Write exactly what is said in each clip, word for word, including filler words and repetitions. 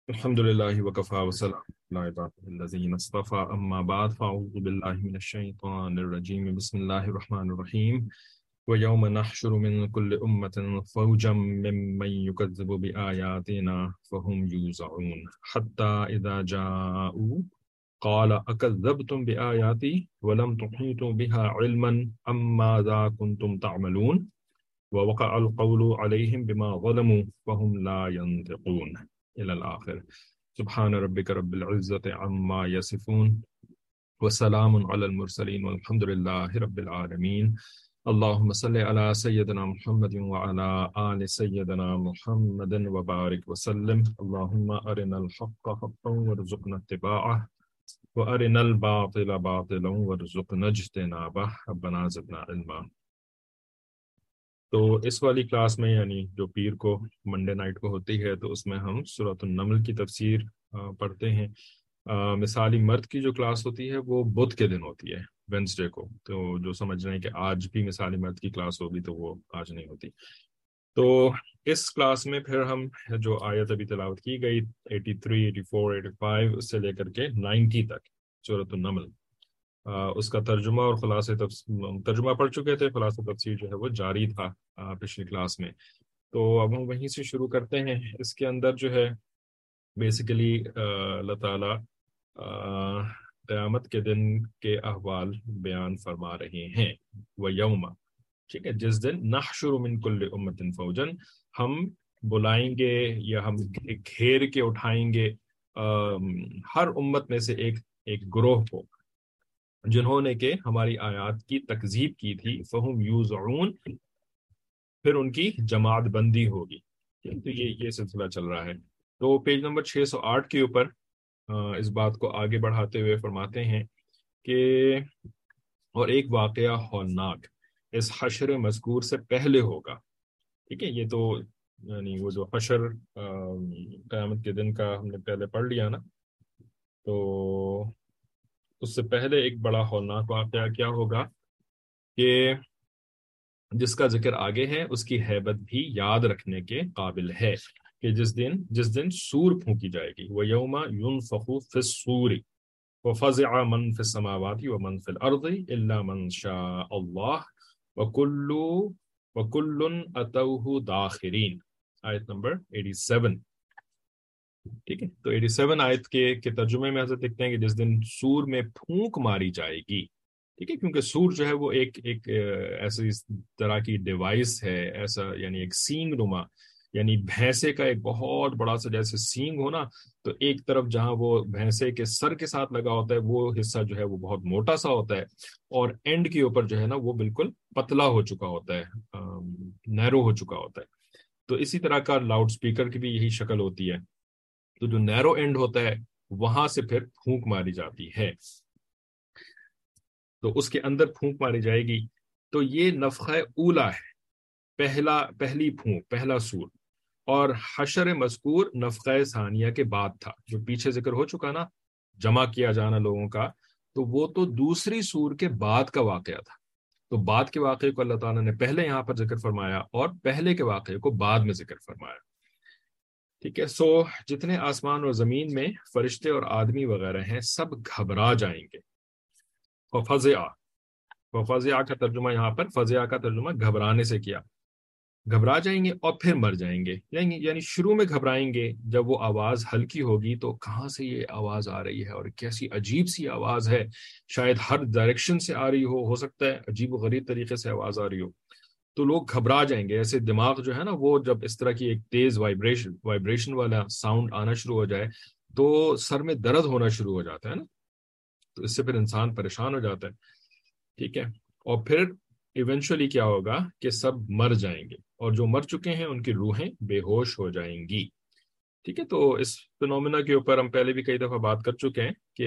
الحمد لله وكفى وسلام على عباده الذين اصطفى أما بعد فأعوذ بالله من الشيطان الرجيم بسم الله الرحمن الرحيم ويوم نحشر من كل أمة فوجا ممن يكذب بآياتنا فهم يوزعون حتى إذا جاءوا قال أكذبتم بآياتي ولم تحيطوا بها علما أم ماذا كنتم تعملون ووقع القول عليهم بما ظلموا فهم لا ينطقون إلى الآخر. سبحان ربك رب العزة عما يصفون وسلام على المرسلين والحمد لله رب العالمين. اللهم صل على سيدنا محمد وعلى آل سيدنا محمد وبارك وسلم. اللهم أرنا الحق حقا وارزقنا اتباعه وأرنا الباطل باطلا وارزقنا اجتنابه ربنا زدنا علما. تو اس والی کلاس میں یعنی جو پیر کو منڈے نائٹ کو ہوتی ہے تو اس میں ہم سورۃ النمل کی تفسیر آ, پڑھتے ہیں. آ, مثالی مرد کی جو کلاس ہوتی ہے وہ بدھ کے دن ہوتی ہے، وینسڈے کو. تو جو سمجھ رہے ہیں کہ آج بھی مثالی مرد کی کلاس ہوگی تو وہ آج نہیں ہوتی. تو اس کلاس میں پھر ہم جو آیت ابھی تلاوت کی گئی eighty three eighty four eighty five اس سے لے کر کے نائنٹی تک سورۃ النمل، آ, اس کا ترجمہ اور خلاصہ تفسیر ترجمہ پڑھ چکے تھے، خلاصہ تفسیر جو ہے وہ جاری تھا آ, پچھلی کلاس میں. تو اب ہم وہیں سے شروع کرتے ہیں. اس کے اندر جو ہے بیسیکلی اللہ تعالیٰ آ, قیامت کے دن کے احوال بیان فرما رہے ہیں. وہ یوم، ٹھیک ہے، جس دن نحشر من کل امت فوجن، ہم بلائیں گے یا ہم گھیر کے اٹھائیں گے آ, ہر امت میں سے ایک ایک گروہ کو جنہوں نے کہ ہماری آیات کی تکذیب کی تھی. فہم یوزعون، پھر ان کی جماعت بندی ہوگی. تو یہ یہ سلسلہ چل رہا ہے. تو پیج نمبر چھ سو آٹھ کے اوپر اس بات کو آگے بڑھاتے ہوئے فرماتے ہیں کہ اور ایک واقعہ ہولناک اس حشر مذکور سے پہلے ہوگا. ٹھیک ہے، یہ تو یعنی وہ جو حشر قیامت کے دن کا ہم نے پہلے پڑھ لیا نا، تو اس سے پہلے ایک بڑا ہولناک واقعہ کیا ہوگا کہ جس کا ذکر آگے ہے، اس کی ہیبت بھی یاد رکھنے کے قابل ہے کہ جس دن جس دن سور پھونکی جائے گی. وَيَوْمَ يُنفَخُ فِي الصُّورِ وَفَزِعَ مَنْ فِي السَّمَاوَاتِ وَمَنْ فِي الْأَرْضِ إِلَّا مَنْ شَاءَ اللَّهُ وَكُلُّ وَكُلٌّ أَتَوْهُ دَاخِرِينَ، آیت نمبر سیاسی. ٹھیک ہے، تو سیاسی آیت کے کے ترجمے میں حضرت لکھتے ہیں کہ جس دن سور میں پھونک ماری جائے گی. ٹھیک ہے، کیونکہ سور جو ہے وہ ایک ایک ایسی طرح کی ڈیوائس ہے، ایسا یعنی ایک سینگ نما، یعنی بھینسے کا ایک بہت بڑا سا جیسے سینگ ہونا، تو ایک طرف جہاں وہ بھینسے کے سر کے ساتھ لگا ہوتا ہے وہ حصہ جو ہے وہ بہت موٹا سا ہوتا ہے، اور اینڈ کے اوپر جو ہے نا وہ بالکل پتلا ہو چکا ہوتا ہے، نیرو ہو چکا ہوتا ہے. تو اسی طرح کا لاؤڈ سپیکر کی بھی یہی شکل ہوتی ہے. تو جو نیرو اینڈ ہوتا ہے وہاں سے پھر پھونک ماری جاتی ہے، تو اس کے اندر پھونک ماری جائے گی. تو یہ نفخہ اولا ہے، پہلا پہلی پھونک، پہلا سور. اور حشر مذکور نفخہ ثانیہ کے بعد تھا، جو پیچھے ذکر ہو چکا نا، جمع کیا جانا لوگوں کا، تو وہ تو دوسری سور کے بعد کا واقعہ تھا. تو بعد کے واقعے کو اللہ تعالیٰ نے پہلے یہاں پر ذکر فرمایا اور پہلے کے واقعے کو بعد میں ذکر فرمایا. ٹھیک ہے، سو جتنے آسمان اور زمین میں فرشتے اور آدمی وغیرہ ہیں سب گھبرا جائیں گے. فضیا فضیا کا ترجمہ یہاں پر فضیا کا ترجمہ گھبرانے سے کیا. گھبرا جائیں گے اور پھر مر جائیں گے، یعنی یعنی شروع میں گھبرائیں گے، جب وہ آواز ہلکی ہوگی تو کہاں سے یہ آواز آ رہی ہے اور کیسی عجیب سی آواز ہے، شاید ہر ڈائریکشن سے آ رہی ہو ہو سکتا ہے عجیب و غریب طریقے سے آواز آ رہی ہو. تو لوگ گھبرا جائیں گے. ایسے دماغ جو ہے نا وہ جب اس طرح کی ایک تیز وائبریشن وائبریشن والا ساؤنڈ آنا شروع ہو جائے تو سر میں درد ہونا شروع ہو جاتا ہے نا، تو اس سے پھر انسان پریشان ہو جاتا ہے. ٹھیک ہے، اور پھر ایونچولی کیا ہوگا کہ سب مر جائیں گے، اور جو مر چکے ہیں ان کی روحیں بے ہوش ہو جائیں گی. ٹھیک ہے، تو اس فنومینا کے اوپر ہم پہلے بھی کئی دفعہ بات کر چکے ہیں کہ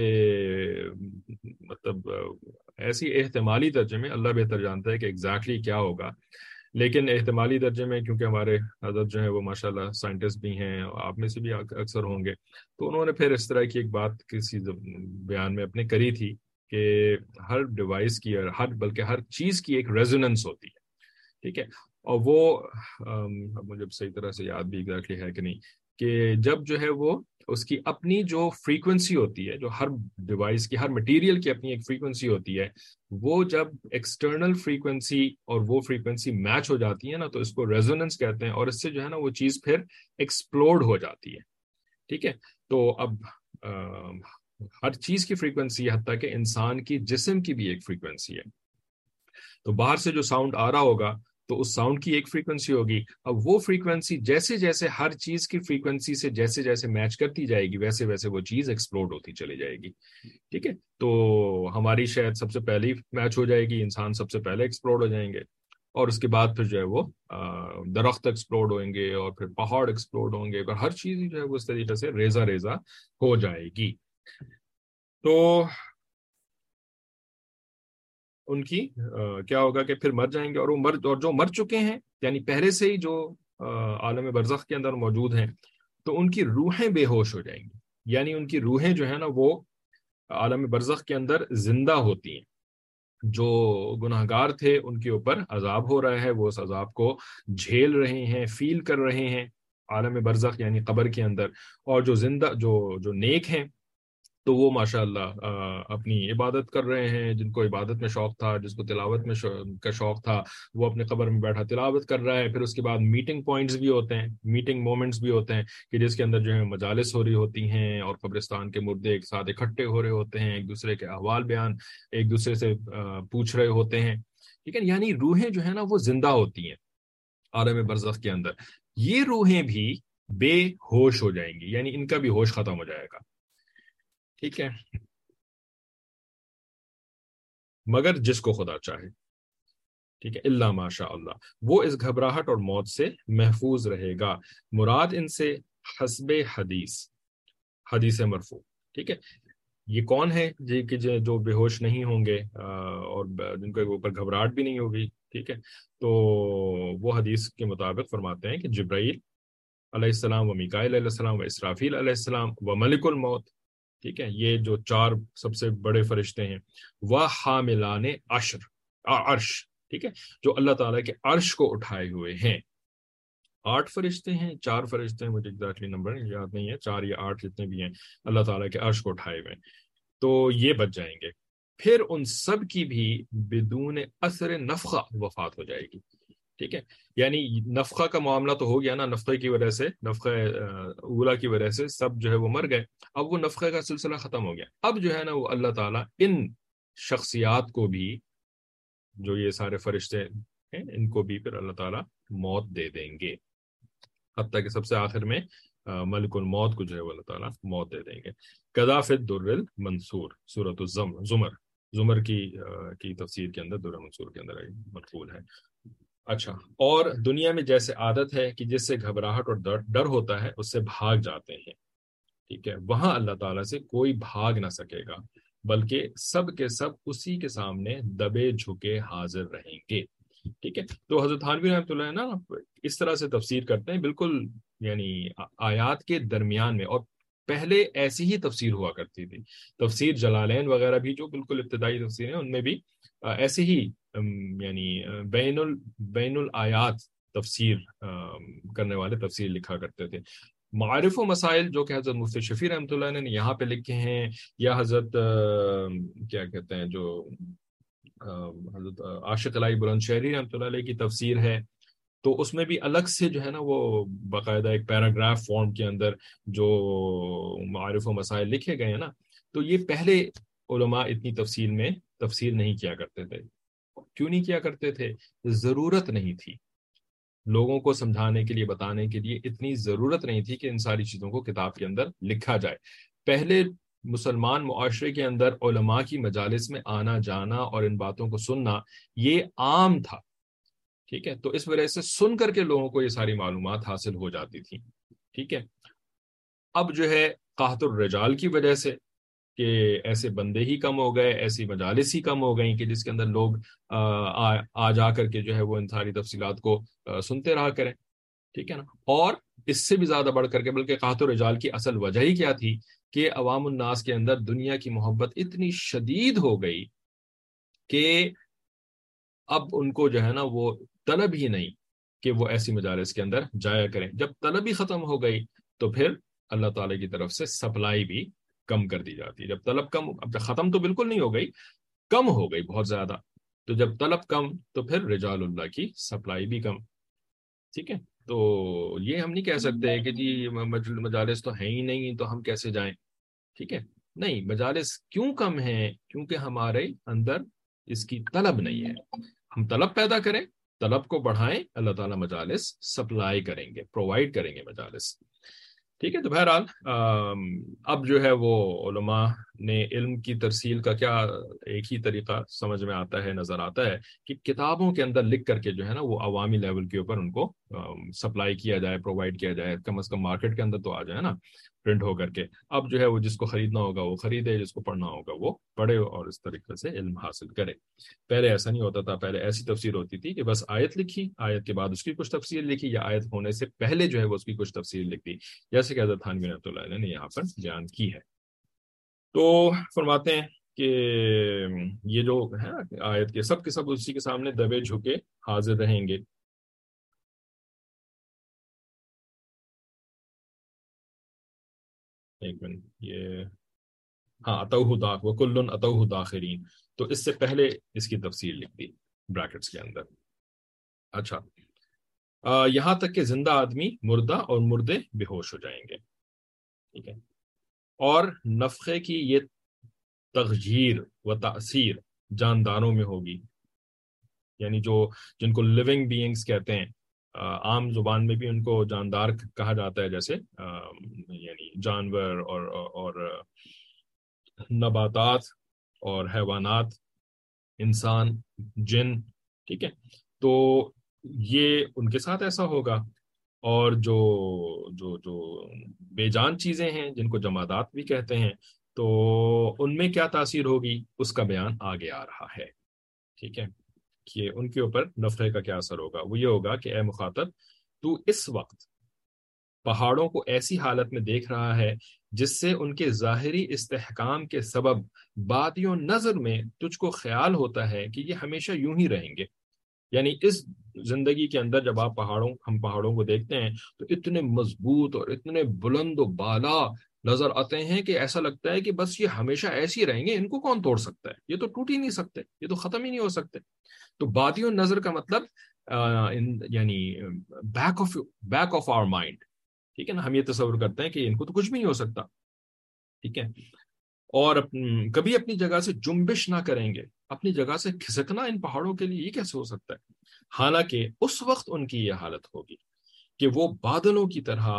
مطلب ایسی احتمالی درجے میں اللہ بہتر جانتا ہے کہ ایگزیکٹلی کیا ہوگا، لیکن احتمالی درجے میں کیونکہ ہمارے حضرت جو ہے وہ ماشاءاللہ سائنٹسٹ بھی ہیں، آپ میں سے بھی اکثر ہوں گے، تو انہوں نے پھر اس طرح کی ایک بات کسی بیان میں اپنے کری تھی کہ ہر ڈیوائس کی اور ہر بلکہ ہر چیز کی ایک ریزوننس ہوتی ہے. ٹھیک ہے، اور وہ مجھے صحیح طرح سے یاد بھی ایگزیکٹلی ہے کہ نہیں، کہ جب جو ہے وہ اس کی اپنی جو فریکوینسی ہوتی ہے، جو ہر ڈیوائس کی، ہر مٹیریل کی اپنی ایک فریکوینسی ہوتی ہے، وہ جب ایکسٹرنل فریکوینسی اور وہ فریکوینسی میچ ہو جاتی ہے نا، تو اس کو ریزوننس کہتے ہیں، اور اس سے جو ہے نا وہ چیز پھر ایکسپلوڈ ہو جاتی ہے. ٹھیک ہے، تو اب آ, ہر چیز کی فریکوینسی، حتیٰ کہ انسان کی جسم کی بھی ایک فریکوینسی ہے. تو باہر سے جو ساؤنڈ آ رہا ہوگا تو اس ساؤنڈ کی ایک فریکوینسی ہوگی. اب وہ فریکوینسی جیسے جیسے ہر چیز کی فریکوینسی سے جیسے جیسے میچ کرتی جائے گی، ویسے ویسے وہ چیز ایکسپلوڈ ہوتی چلی جائے گی. ٹھیک ہے، تو ہماری شاید سب سے پہلے میچ ہو جائے گی، انسان سب سے پہلے ایکسپلوڈ ہو جائیں گے، اور اس کے بعد پھر جو ہے وہ درخت ایکسپلوڈ ہوئیں گے، اور پھر پہاڑ ایکسپلوڈ ہوں گے، اور ہر چیز جو ہے وہ اس طریقے سے ریزہ ریزہ ہو جائے گی. تو ان کی کیا ہوگا کہ پھر مر جائیں گے، اور وہ مر اور جو مر چکے ہیں، یعنی پہلے سے ہی جو عالم برزخ کے اندر موجود ہیں، تو ان کی روحیں بے ہوش ہو جائیں گی. یعنی ان کی روحیں جو ہے نا وہ عالم برزخ کے اندر زندہ ہوتی ہیں. جو گناہگار تھے ان کے اوپر عذاب ہو رہا ہے، وہ اس عذاب کو جھیل رہے ہیں، فیل کر رہے ہیں عالم برزخ یعنی قبر کے اندر. اور جو زندہ جو جو نیک ہیں تو وہ ماشاء اللہ اپنی عبادت کر رہے ہیں. جن کو عبادت میں شوق تھا، جس کو تلاوت میں کا شوق تھا، وہ اپنے قبر میں بیٹھا تلاوت کر رہا ہے. پھر اس کے بعد میٹنگ پوائنٹس بھی ہوتے ہیں، میٹنگ مومنٹس بھی ہوتے ہیں، کہ جس کے اندر جو ہے مجالس ہو رہی ہوتی ہیں، اور قبرستان کے مردے ایک ساتھ اکٹھے ہو رہے ہوتے ہیں، ایک دوسرے کے احوال بیان ایک دوسرے سے پوچھ رہے ہوتے ہیں. ٹھیک ہے، یعنی روحیں جو ہے نا وہ زندہ ہوتی ہیں عالم برزخ کے اندر. یہ روحیں بھی بے ہوش ہو جائیں گی، یعنی ان کا بھی ہوش ختم ہو جائے گا. ٹھیک ہے، مگر جس کو خدا چاہے. ٹھیک ہے، اللہ ماشاء اللہ، وہ اس گھبراہٹ اور موت سے محفوظ رہے گا. مراد ان سے حسب حدیث، حدیث مرفوع. ٹھیک ہے، یہ کون ہے جی کہ جو بے ہوش نہیں ہوں گے اور جن کے اوپر گھبراہٹ بھی نہیں ہوگی. ٹھیک ہے، تو وہ حدیث کے مطابق فرماتے ہیں کہ جبرائیل علیہ السلام و میکائیل علیہ السلام و اسرافیل علیہ السلام و ملک الموت. ٹھیک ہے، یہ جو چار سب سے بڑے فرشتے ہیں، وہ حاملان عشر عرش. ٹھیک ہے، جو اللہ تعالیٰ کے عرش کو اٹھائے ہوئے ہیں. آٹھ فرشتے ہیں، چار فرشتے ہیں، مجھے ایگزیکٹلی نمبر یاد نہیں ہے، چار یا آٹھ جتنے بھی ہیں، اللہ تعالیٰ کے عرش کو اٹھائے ہوئے ہیں. تو یہ بچ جائیں گے. پھر ان سب کی بھی بدون اثر نفخہ وفات ہو جائے گی. ٹھیک ہے، یعنی نفخہ کا معاملہ تو ہو گیا نا، نفخے کی وجہ سے، نفخہ اولا کی وجہ سے سب جو ہے وہ مر گئے. اب وہ نفخے کا سلسلہ ختم ہو گیا. اب جو ہے نا وہ اللہ تعالیٰ ان شخصیات کو بھی، جو یہ سارے فرشتے ہیں، ان کو بھی پھر اللہ تعالیٰ موت دے دیں گے، حتیٰ کہ سب سے آخر میں ملک الموت کو جو ہے وہ اللہ تعالیٰ موت دے دیں گے. قذافِ الدر المنصور، سورۃ الزمر، زمر کی کی تفسیر کے اندر در منصور کے اندر منقول ہے. اچھا، اور دنیا میں جیسے عادت ہے کہ جس سے گھبراہٹ اور ڈر ڈر ہوتا ہے اس سے بھاگ جاتے ہیں. ٹھیک ہے، وہاں اللہ تعالیٰ سے کوئی بھاگ نہ سکے گا، بلکہ سب کے سب اسی کے سامنے دبے جھکے حاضر رہیں گے. ٹھیک ہے، تو حضرت تھانوی رحمۃ اللہ نا اس طرح سے تفسیر کرتے ہیں، بالکل یعنی آیات کے درمیان میں. اور پہلے ایسی ہی تفسیر ہوا کرتی تھی. تفسیر جلالین وغیرہ بھی جو بالکل ابتدائی تفسیر ہیں، ان میں بھی ایسے ہی یعنی بین ال بین الآیات تفسیر کرنے والے تفسیر لکھا کرتے تھے. معارف و مسائل جو کہ حضرت مفتی شفیع رحمۃ اللہ نے یہاں پہ لکھے ہیں، یا حضرت کیا کہتے ہیں جو حضرت عاشق الہی بلند شہری رحمۃ اللہ علیہ کی تفسیر ہے، تو اس میں بھی الگ سے جو ہے نا وہ باقاعدہ ایک پیراگراف فارم کے اندر جو معارف و مسائل لکھے گئے ہیں نا، تو یہ پہلے علماء اتنی تفصیل میں تفسیر نہیں کیا کرتے تھے. کیوں نہیں کیا کرتے تھے؟ ضرورت نہیں تھی. لوگوں کو سمجھانے کے لیے، بتانے کے لیے اتنی ضرورت نہیں تھی کہ ان ساری چیزوں کو کتاب کے اندر لکھا جائے. پہلے مسلمان معاشرے کے اندر علماء کی مجالس میں آنا جانا اور ان باتوں کو سننا یہ عام تھا. ٹھیک ہے، تو اس وجہ سے سن کر کے لوگوں کو یہ ساری معلومات حاصل ہو جاتی تھی. ٹھیک ہے، اب جو ہے قحط الرجال کی وجہ سے کہ ایسے بندے ہی کم ہو گئے، ایسی مجالس ہی کم ہو گئیں کہ جس کے اندر لوگ آ, آ جا کر کے جو ہے وہ ان ساری تفصیلات کو سنتے رہا کریں. ٹھیک ہے نا، اور اس سے بھی زیادہ بڑھ کر کے بلکہ قحط الرجال کی اصل وجہ ہی کیا تھی کہ عوام الناس کے اندر دنیا کی محبت اتنی شدید ہو گئی کہ اب ان کو جو ہے نا وہ طلب ہی نہیں کہ وہ ایسی مجالس کے اندر جایا کریں. جب طلب ہی ختم ہو گئی تو پھر اللہ تعالیٰ کی طرف سے سپلائی بھی کم کر دی جاتی ہے. جب طلب کم، اب ختم تو بالکل نہیں ہو گئی، کم ہو گئی بہت زیادہ، تو جب طلب کم تو پھر رجال اللہ کی سپلائی بھی کم. ٹھیک ہے، تو یہ ہم نہیں کہہ سکتے کہ جی مج- مجالس تو ہیں ہی نہیں تو ہم کیسے جائیں. ٹھیک ہے، نہیں، مجالس کیوں کم ہیں؟ کیونکہ ہمارے اندر اس کی طلب نہیں ہے. ہم طلب پیدا کریں، طلب کو بڑھائیں، اللہ تعالیٰ مجالس سپلائی کریں گے، پرووائڈ کریں گے مجالس. ٹھیک ہے، تو بہرحال آم، اب جو ہے وہ علماء نے علم کی ترسیل کا کیا ایک ہی طریقہ سمجھ میں آتا ہے، نظر آتا ہے کہ کتابوں کے اندر لکھ کر کے جو ہے نا وہ عوامی لیول کے اوپر ان کو سپلائی کیا جائے، پرووائڈ کیا جائے، کم از کم مارکیٹ کے اندر تو آ جائے نا پرنٹ ہو کر کے. اب جو ہے وہ جس کو خریدنا ہوگا وہ خریدے، جس کو پڑھنا ہوگا وہ پڑھے اور اس طریقے سے علم حاصل کرے. پہلے ایسا نہیں ہوتا تھا، پہلے ایسی تفسیر ہوتی تھی کہ بس آیت لکھی، آیت کے بعد اس کی کچھ تفسیر لکھی، یا آیت ہونے سے پہلے جو ہے وہ اس کی کچھ تفسیر لکھ دی، جیسے کہ حضرت تھانوی رحمۃ اللہ علیہ نے یہاں پر بیان کی ہے. تو فرماتے ہیں کہ یہ جو ہے آیت کے سب کے سب اسی کے سامنے دبے جھکے حاضر رہیں گے. ایک منٹ، یہ ہاں اتوہ داخ وکل اتوہ داخرین، تو اس سے پہلے اس کی تفسیر لکھ دی بریکٹس کے اندر. اچھا، آ، یہاں تک کہ زندہ آدمی مردہ اور مردے بے ہوش ہو جائیں گے. ٹھیک ہے، اور نفخے کی یہ تغییر و تاثیر جانداروں میں ہوگی، یعنی جو جن کو لیونگ بینگز کہتے ہیں، آ، عام زبان میں بھی ان کو جاندار کہا جاتا ہے، جیسے آ، یعنی جانور اور اور نباتات اور حیوانات، انسان، جن. ٹھیک ہے، تو یہ ان کے ساتھ ایسا ہوگا. اور جو جو جو بے جان چیزیں ہیں جن کو جمادات بھی کہتے ہیں، تو ان میں کیا تاثیر ہوگی اس کا بیان آگے آ رہا ہے. ٹھیک ہے، کہ ان کے اوپر نفخے کا کیا اثر ہوگا. وہ یہ ہوگا کہ اے مخاطب، تو اس وقت پہاڑوں کو ایسی حالت میں دیکھ رہا ہے جس سے ان کے ظاہری استحکام کے سبب بادیوں نظر میں تجھ کو خیال ہوتا ہے کہ یہ ہمیشہ یوں ہی رہیں گے. یعنی اس زندگی کے اندر جب آپ پہاڑوں ہم پہاڑوں کو دیکھتے ہیں تو اتنے مضبوط اور اتنے بلند و بالا نظر آتے ہیں کہ ایسا لگتا ہے کہ بس یہ ہمیشہ ایسے ہی رہیں گے، ان کو کون توڑ سکتا ہے، یہ تو ٹوٹ ہی نہیں سکتے، یہ تو ختم ہی نہیں ہو سکتے. تو بادیوں نظر کا مطلب آ, ان, یعنی back of back of our mind. ٹھیک ہے نا، ہم یہ تصور کرتے ہیں کہ ان کو تو کچھ بھی نہیں ہو سکتا. ٹھیک ہے، اور اپن, کبھی اپنی جگہ سے جنبش نہ کریں گے، اپنی جگہ سے کھسکنا ان پہاڑوں کے لیے یہ کیسے ہو سکتا ہے. حالانکہ اس وقت ان کی یہ حالت ہوگی کہ وہ بادلوں کی طرح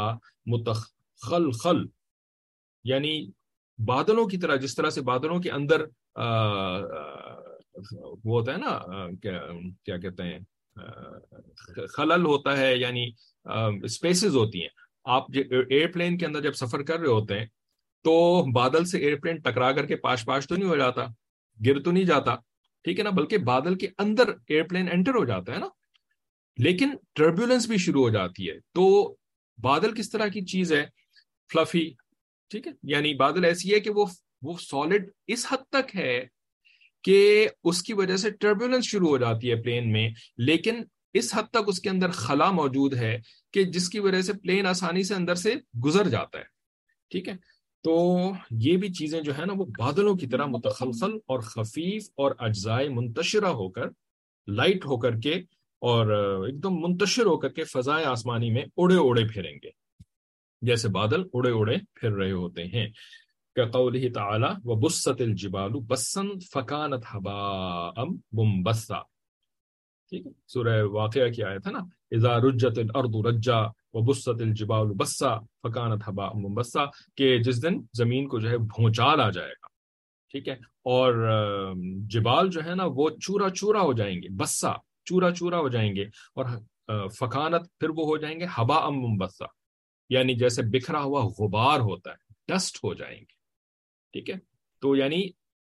متخلخل، یعنی بادلوں کی طرح، جس طرح سے بادلوں کے اندر آ, آ, وہ ہوتا ہے نا، آ, کیا, کیا کہتے ہیں، آ, خلل ہوتا ہے، یعنی اسپیسز ہوتی ہیں. آپ ایئر پلین کے اندر جب سفر کر رہے ہوتے ہیں تو بادل سے ایئر پلین ٹکرا کر کے پاش پاش تو نہیں ہو جاتا، گر تو نہیں جاتا. ٹھیک ہے نا، بلکہ بادل کے اندر ایئر پلین انٹر ہو جاتا ہے نا، لیکن ٹربیولنس بھی شروع ہو جاتی ہے. تو بادل کس طرح کی چیز ہے؟ فلفی. ٹھیک ہے، یعنی بادل ایسی ہے کہ وہ وہ سالڈ اس حد تک ہے کہ اس کی وجہ سے ٹربیولنس شروع ہو جاتی ہے پلین میں، لیکن اس حد تک اس کے اندر خلا موجود ہے کہ جس کی وجہ سے پلین آسانی سے اندر سے گزر جاتا ہے. ٹھیک ہے، تو یہ بھی چیزیں جو ہے نا وہ بادلوں کی طرح متخلخل اور خفیف اور اجزائے منتشرہ ہو کر، لائٹ ہو کر کے، اور ایک دم منتشر ہو کر کے فضائے آسمانی میں اڑے اڑے پھریں گے، جیسے بادل اڑے اڑے پھر رہے ہوتے ہیں. كقوله تعالی وبست الجبال بسا فكانت هباء منبثا. ٹھیک ہے، سورہ واقعہ کی آیت ہے نا، اذا رجت الارض رجا وبست الجبال بسا فكانت هباء منبثا، کہ جس دن زمین کو جو ہے بھونچال آ جائے گا. ٹھیک ہے، اور جبال جو ہے نا وہ چورا چورا ہو جائیں گے، بسا چورا چورا ہو جائیں گے، اور فکانت پھر وہ ہو جائیں گے ہباء منبثا، یعنی جیسے بکھرا ہوا غبار ہوتا ہے، ڈسٹ ہو جائیں گے. ٹھیک ہے، تو یعنی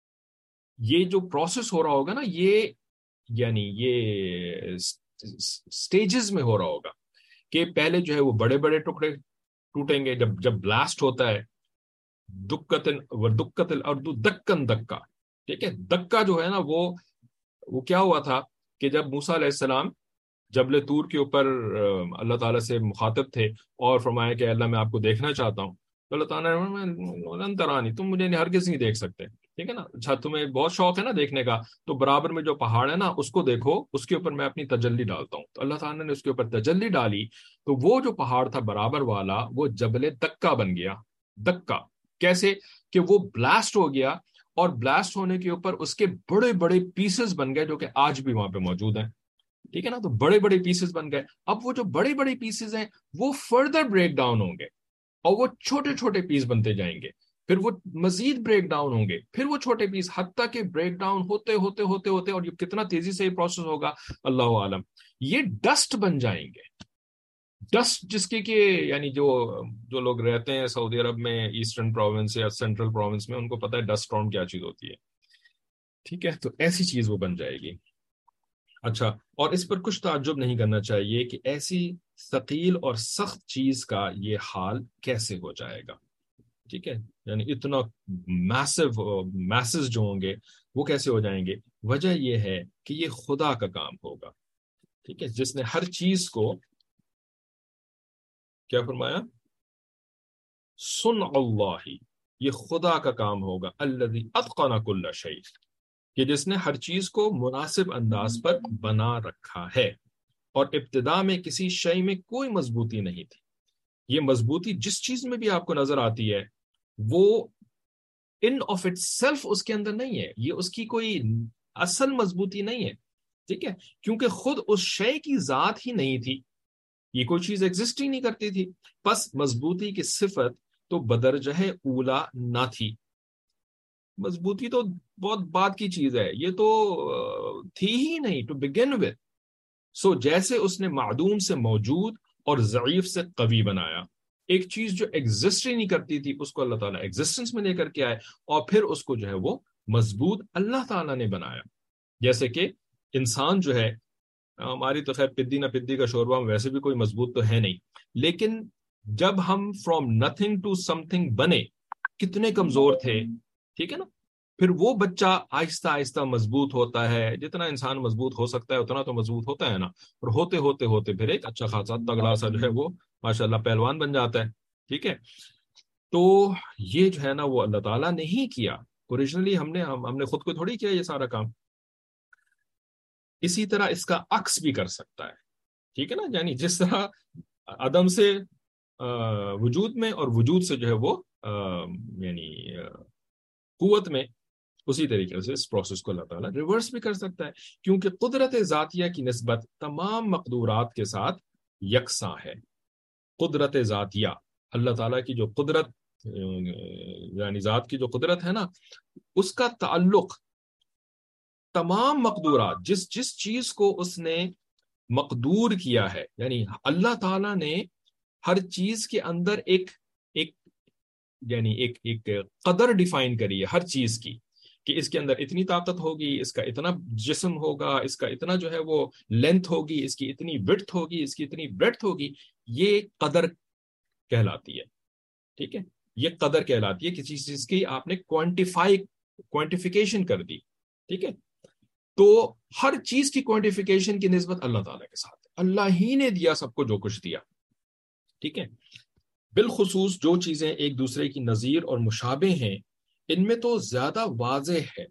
یہ جو پروسیس ہو رہا ہوگا نا، یہ یعنی یہ سٹیجز میں ہو رہا ہوگا کہ پہلے جو ہے وہ بڑے بڑے ٹکڑے ٹوٹیں گے جب جب بلاسٹ ہوتا ہے، دکت دکت الارض دکن دکا. ٹھیک ہے، دکا جو ہے نا وہ وہ کیا ہوا تھا کہ جب موسیٰ علیہ السلام جبل طور کے اوپر اللہ تعالیٰ سے مخاطب تھے اور فرمایا کہ اللہ میں آپ کو دیکھنا چاہتا ہوں، تو اللہ تعالیٰ نے لن ترانی، تم مجھے ہرگز نہیں دیکھ سکتے، ٹھیک ہے نا. اچھا تمہیں بہت شوق ہے نا دیکھنے کا، تو برابر میں جو پہاڑ ہے نا اس کو دیکھو، اس کے اوپر میں اپنی تجلی ڈالتا ہوں. تو اللہ تعالیٰ نے اس کے اوپر تجلی ڈالی، تو وہ جو پہاڑ تھا برابر والا وہ جبل دکا بن گیا. دکا کیسے کہ وہ بلاسٹ ہو گیا، اور بلاسٹ ہونے کے اوپر اس کے بڑے بڑے پیسز بن گئے جو کہ آج بھی وہاں پہ موجود ہیں. ٹھیک ہے نا، تو بڑے بڑے پیسز بن گئے. اب وہ جو بڑے بڑے پیسز ہیں وہ فردر بریک ڈاؤن ہوں گے، اور وہ چھوٹے چھوٹے پیس بنتے جائیں گے، پھر وہ مزید بریک ڈاؤن ہوں گے، پھر وہ چھوٹے پیس، حتیٰ کہ بریک ڈاؤن ہوتے ہوتے ہوتے ہوتے اور یہ کتنا تیزی سے یہ پروسیس ہوگا اللہ عالم، یہ ڈسٹ بن جائیں گے. ڈسٹ جس کے کہ یعنی جو جو لوگ رہتے ہیں سعودی عرب میں ایسٹرن پروونس یا سینٹرل پروونس میں، ان کو پتہ ہے ڈسٹ اسٹارم کیا چیز ہوتی ہے. ٹھیک ہے، تو ایسی چیز وہ بن جائے گی. اچھا، اور اس پر کچھ تعجب نہیں کرنا چاہیے کہ ایسی ثقیل اور سخت چیز کا یہ حال کیسے ہو جائے گا. ٹھیک ہے، یعنی اتنا میسو میسز جو ہوں گے وہ کیسے ہو جائیں گے. وجہ یہ ہے کہ یہ خدا کا کام ہوگا. ٹھیک ہے، جس نے ہر چیز کو کیا فرمایا، سن اللہ، یہ خدا کا کام ہوگا، الذی اتقن کل شیء، کہ جس نے ہر چیز کو مناسب انداز پر بنا رکھا ہے. اور ابتدا میں کسی شے میں کوئی مضبوطی نہیں تھی. یہ مضبوطی جس چیز میں بھی آپ کو نظر آتی ہے وہ ان آف اٹ سیلف اس کے اندر نہیں ہے، یہ اس کی کوئی اصل مضبوطی نہیں ہے. ٹھیک ہے، کیونکہ خود اس شے کی ذات ہی نہیں تھی، یہ کوئی چیز ایگزسٹ ہی نہیں کرتی تھی. پس مضبوطی کی صفت تو بدرجہ اولا نہ تھی. مضبوطی تو بہت بعد کی چیز ہے، یہ تو تھی ہی نہیں ٹو بگن وتھ. سو جیسے اس نے معدوم سے موجود اور ضعیف سے قوی بنایا، ایک چیز جو ایگزسٹ ہی نہیں کرتی تھی اس کو اللہ تعالیٰ ایگزسٹنس میں لے کر کے آئے، اور پھر اس کو جو ہے وہ مضبوط اللہ تعالیٰ نے بنایا. جیسے کہ انسان جو ہے، ہماری تو خیر پدی نہ پدی کا شوربہ ویسے بھی کوئی مضبوط تو ہے نہیں، لیکن جب ہم from nothing to something بنے کتنے کمزور تھے. ٹھیک ہے نا، پھر وہ بچہ آہستہ آہستہ مضبوط ہوتا ہے. جتنا انسان مضبوط ہو سکتا ہے اتنا تو مضبوط ہوتا ہے نا، اور ہوتے ہوتے ہوتے پھر ایک اچھا خاصا تگڑا سا جو ہے وہ ماشاءاللہ پہلوان بن جاتا ہے. ٹھیک ہے، تو یہ جو ہے نا وہ اللہ تعالیٰ نے ہی کیا. اوریجنلی ہم نے ہم نے خود کو تھوڑی کیا یہ سارا کام. اسی طرح اس کا عکس بھی کر سکتا ہے. ٹھیک ہے نا، یعنی جس طرح عدم سے وجود میں اور وجود سے جو ہے وہ یعنی قوت میں، اسی طریقے سے اس پروسیس کو اللہ تعالیٰ ریورس بھی کر سکتا ہے، کیونکہ قدرت ذاتیہ کی نسبت تمام مقدورات کے ساتھ یکساں ہے. قدرت ذاتیہ، اللہ تعالیٰ کی جو قدرت یعنی ذات کی جو قدرت ہے نا، اس کا تعلق تمام مقدورات، جس جس چیز کو اس نے مقدور کیا ہے، یعنی اللہ تعالیٰ نے ہر چیز کے اندر ایک ایک یعنی ایک ایک قدر ڈیفائن کری ہے ہر چیز کی، کہ اس کے اندر اتنی طاقت ہوگی، اس کا اتنا جسم ہوگا، اس کا اتنا جو ہے وہ لینتھ ہوگی، اس کی اتنی وڈتھ ہوگی، اس کی اتنی بریڈتھ ہوگی. یہ قدر کہلاتی ہے. ٹھیک ہے، یہ قدر کہلاتی ہے، کسی چیز کی آپ نے کوانٹیفائی کوانٹیفیکیشن کر دی. ٹھیک ہے، تو ہر چیز کی کوانٹیفیکیشن کی نسبت اللہ تعالیٰ کے ساتھ ہے. اللہ ہی نے دیا سب کو جو کچھ دیا. ٹھیک ہے، بالخصوص جو چیزیں ایک دوسرے کی نظیر اور مشابہ ہیں ان میں تو زیادہ واضح ہے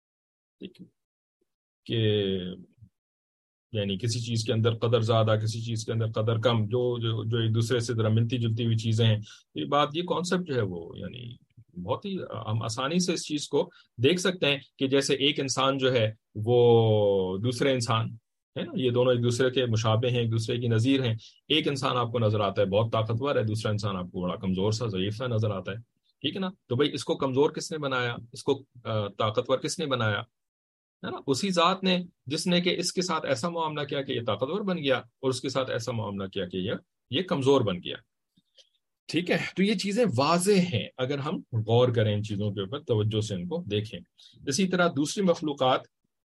کہ یعنی کسی چیز کے اندر قدر زیادہ، کسی چیز کے اندر قدر کم، جو جو, جو ایک دوسرے سے ذرا ملتی جلتی ہوئی چیزیں ہیں. یہ بات، یہ کانسیپٹ جو ہے وہ یعنی بہت ہی ہم آسانی سے اس چیز کو دیکھ سکتے ہیں کہ جیسے ایک انسان جو ہے وہ دوسرے انسان ہے نا، یہ دونوں ایک دوسرے کے مشابہ ہیں، ایک دوسرے کی نظیر ہیں. ایک انسان آپ کو نظر آتا ہے بہت طاقتور ہے، دوسرا انسان آپ کو بڑا کمزور سا ضعیف سا نظر آتا ہے. ٹھیک ہے نا، تو بھائی اس کو کمزور کس نے بنایا، اس کو طاقتور کس نے بنایا، ہے نا، اسی ذات نے، جس نے کہ اس کے ساتھ ایسا معاملہ کیا کہ یہ طاقتور بن گیا، اور اس کے ساتھ ایسا معاملہ کیا کہ یہ یہ کمزور بن گیا. ٹھیک ہے، تو یہ چیزیں واضح ہیں اگر ہم غور کریں ان چیزوں کے اوپر، توجہ سے ان کو دیکھیں. اسی طرح دوسری مخلوقات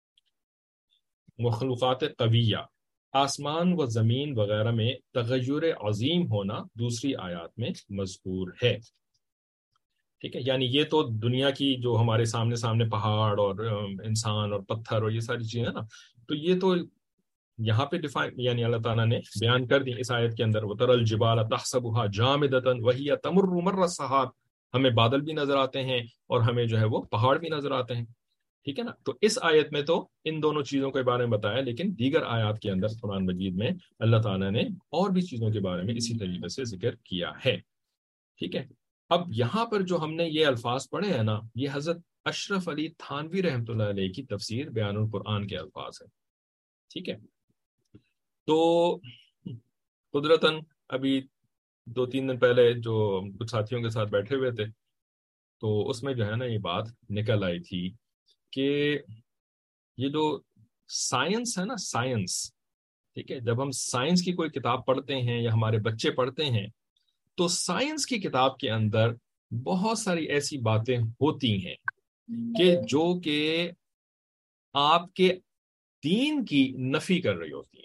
مخلوقات قویہ، آسمان و زمین وغیرہ میں تغیر عظیم ہونا دوسری آیات میں مذکور ہے. ٹھیک ہے، یعنی یہ تو دنیا کی جو ہمارے سامنے سامنے پہاڑ اور انسان اور پتھر اور یہ ساری چیزیں نا، تو یہ تو یہاں پہ ڈیفائن یعنی اللہ تعالیٰ نے بیان کر دی اس آیت کے اندر، وَتَرَى الْجِبَالَ تَحْسَبُهَا جَامِدَةً وَهِيَ تَمُرُّ مَرَّ السَّحَابِ، ہمیں بادل بھی نظر آتے ہیں اور ہمیں جو ہے وہ پہاڑ بھی نظر آتے ہیں، ٹھیک ہے نا۔ تو اس آیت میں تو ان دونوں چیزوں کے بارے میں بتایا، لیکن دیگر آیات کے اندر قرآن مجید میں اللہ تعالیٰ نے اور بھی چیزوں کے بارے میں اسی طریقے سے ذکر کیا ہے، ٹھیک ہے۔ اب یہاں پر جو ہم نے یہ الفاظ پڑھے ہیں نا، یہ حضرت اشرف علی تھانوی رحمۃ اللہ علیہ کی تفسیر بیان القرآن کے الفاظ ہیں، ٹھیک ہے۔ تو قدرتاً ابھی دو تین دن پہلے جو کچھ ساتھیوں کے ساتھ بیٹھے ہوئے تھے، تو اس میں جو ہے نا یہ بات نکل آئی تھی کہ یہ جو سائنس ہے نا، سائنس، ٹھیک ہے، جب ہم سائنس کی کوئی کتاب پڑھتے ہیں یا ہمارے بچے پڑھتے ہیں، تو سائنس کی کتاب کے اندر بہت ساری ایسی باتیں ہوتی ہیں کہ جو کہ آپ کے دین کی نفی کر رہی ہوتی ہیں،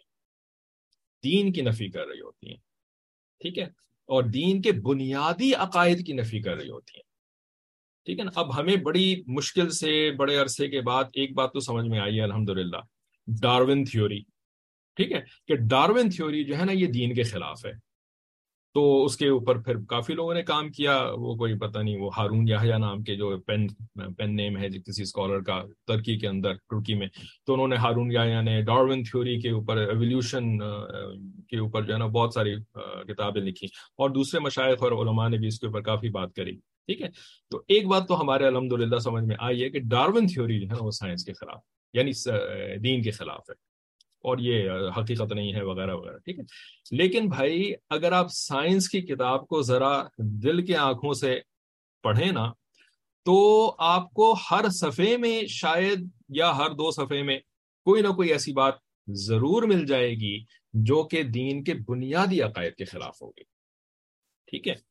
دین کی نفی کر رہی ہوتی ہیں، ٹھیک ہے، اور دین کے بنیادی عقائد کی نفی کر رہی ہوتی ہیں، ٹھیک ہے نا۔ اب ہمیں بڑی مشکل سے بڑے عرصے کے بعد ایک بات تو سمجھ میں آئی ہے الحمدللہ، ڈاروین تھیوری، ٹھیک ہے، کہ ڈاروین تھیوری جو ہے نا یہ دین کے خلاف ہے۔ تو اس کے اوپر پھر کافی لوگوں نے کام کیا، وہ کوئی پتہ نہیں، وہ ہارون یحییٰ نام کے جو پین پین نیم ہے کسی اسکالر کا ترکی کے اندر، ترکی میں، تو انہوں نے ہارون یحییٰ نے ڈاروین تھیوری کے اوپر، ایولیوشن کے اوپر جو ہے نا بہت ساری کتابیں لکھی، اور دوسرے مشائخ اور علماء نے بھی اس کے اوپر کافی بات کری، ٹھیک ہے۔ تو ایک بات تو ہمارے الحمدللہ سمجھ میں آئی ہے کہ ڈاروین تھیوری جو ہے نا وہ سائنس کے خلاف، یعنی دین کے خلاف ہے، اور یہ حقیقت نہیں ہے وغیرہ وغیرہ، ٹھیک ہے۔ لیکن بھائی اگر آپ سائنس کی کتاب کو ذرا دل کے آنکھوں سے پڑھیں نا، تو آپ کو ہر صفحے میں شاید یا ہر دو صفحے میں کوئی نہ کوئی ایسی بات ضرور مل جائے گی جو کہ دین کے بنیادی عقائد کے خلاف ہوگی، ٹھیک ہے۔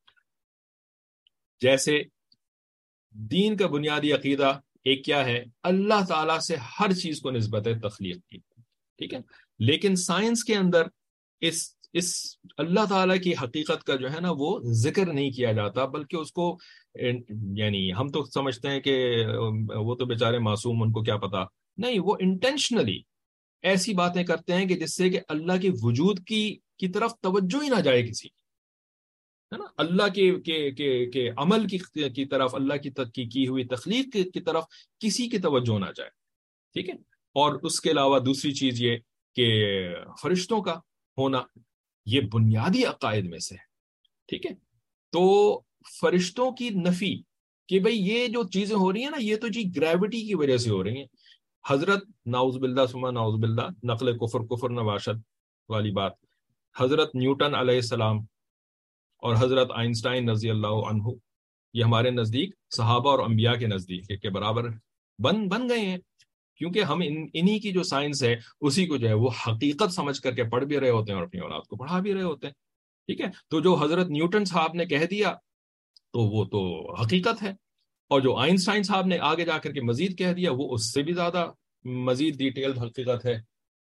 جیسے دین کا بنیادی عقیدہ ایک کیا ہے؟ اللہ تعالیٰ سے ہر چیز کو نسبت تخلیق کی، ٹھیک ہے، لیکن سائنس کے اندر اس اس اللہ تعالیٰ کی حقیقت کا جو ہے نا وہ ذکر نہیں کیا جاتا، بلکہ اس کو یعنی ہم تو سمجھتے ہیں کہ وہ تو بیچارے معصوم، ان کو کیا پتا، نہیں، وہ انٹینشنلی ایسی باتیں کرتے ہیں کہ جس سے کہ اللہ کے وجود کی کی طرف توجہ ہی نہ جائے کسی کی، ہے نا، اللہ کے کے کے کے عمل کی کی طرف، اللہ کی کی کی ہوئی تخلیق کی طرف کسی کی توجہ نہ جائے، ٹھیک ہے۔ اور اس کے علاوہ دوسری چیز یہ کہ فرشتوں کا ہونا یہ بنیادی عقائد میں سے ہے، ٹھیک ہے۔ تو فرشتوں کی نفی کہ بھئی یہ جو چیزیں ہو رہی ہیں نا، یہ تو جی گریوٹی کی وجہ سے ہو رہی ہیں، حضرت نعوذ باللہ ثم نعوذ باللہ، نقل کفر کفر نباشد والی بات، حضرت نیوٹن علیہ السلام اور حضرت آئنسٹائن رضی اللہ عنہ، یہ ہمارے نزدیک صحابہ اور انبیاء کے نزدیک کے برابر بن بن گئے ہیں، کیونکہ ہم ان انہی کی جو سائنس ہے اسی کو جو ہے وہ حقیقت سمجھ کر کے پڑھ بھی رہے ہوتے ہیں اور اپنی اولاد کو پڑھا بھی رہے ہوتے ہیں، ٹھیک ہے۔ تو جو حضرت نیوٹن صاحب نے کہہ دیا تو وہ تو حقیقت ہے، اور جو آئنسٹائن صاحب نے آگے جا کر کے مزید کہہ دیا وہ اس سے بھی زیادہ مزید ڈیٹیل حقیقت ہے۔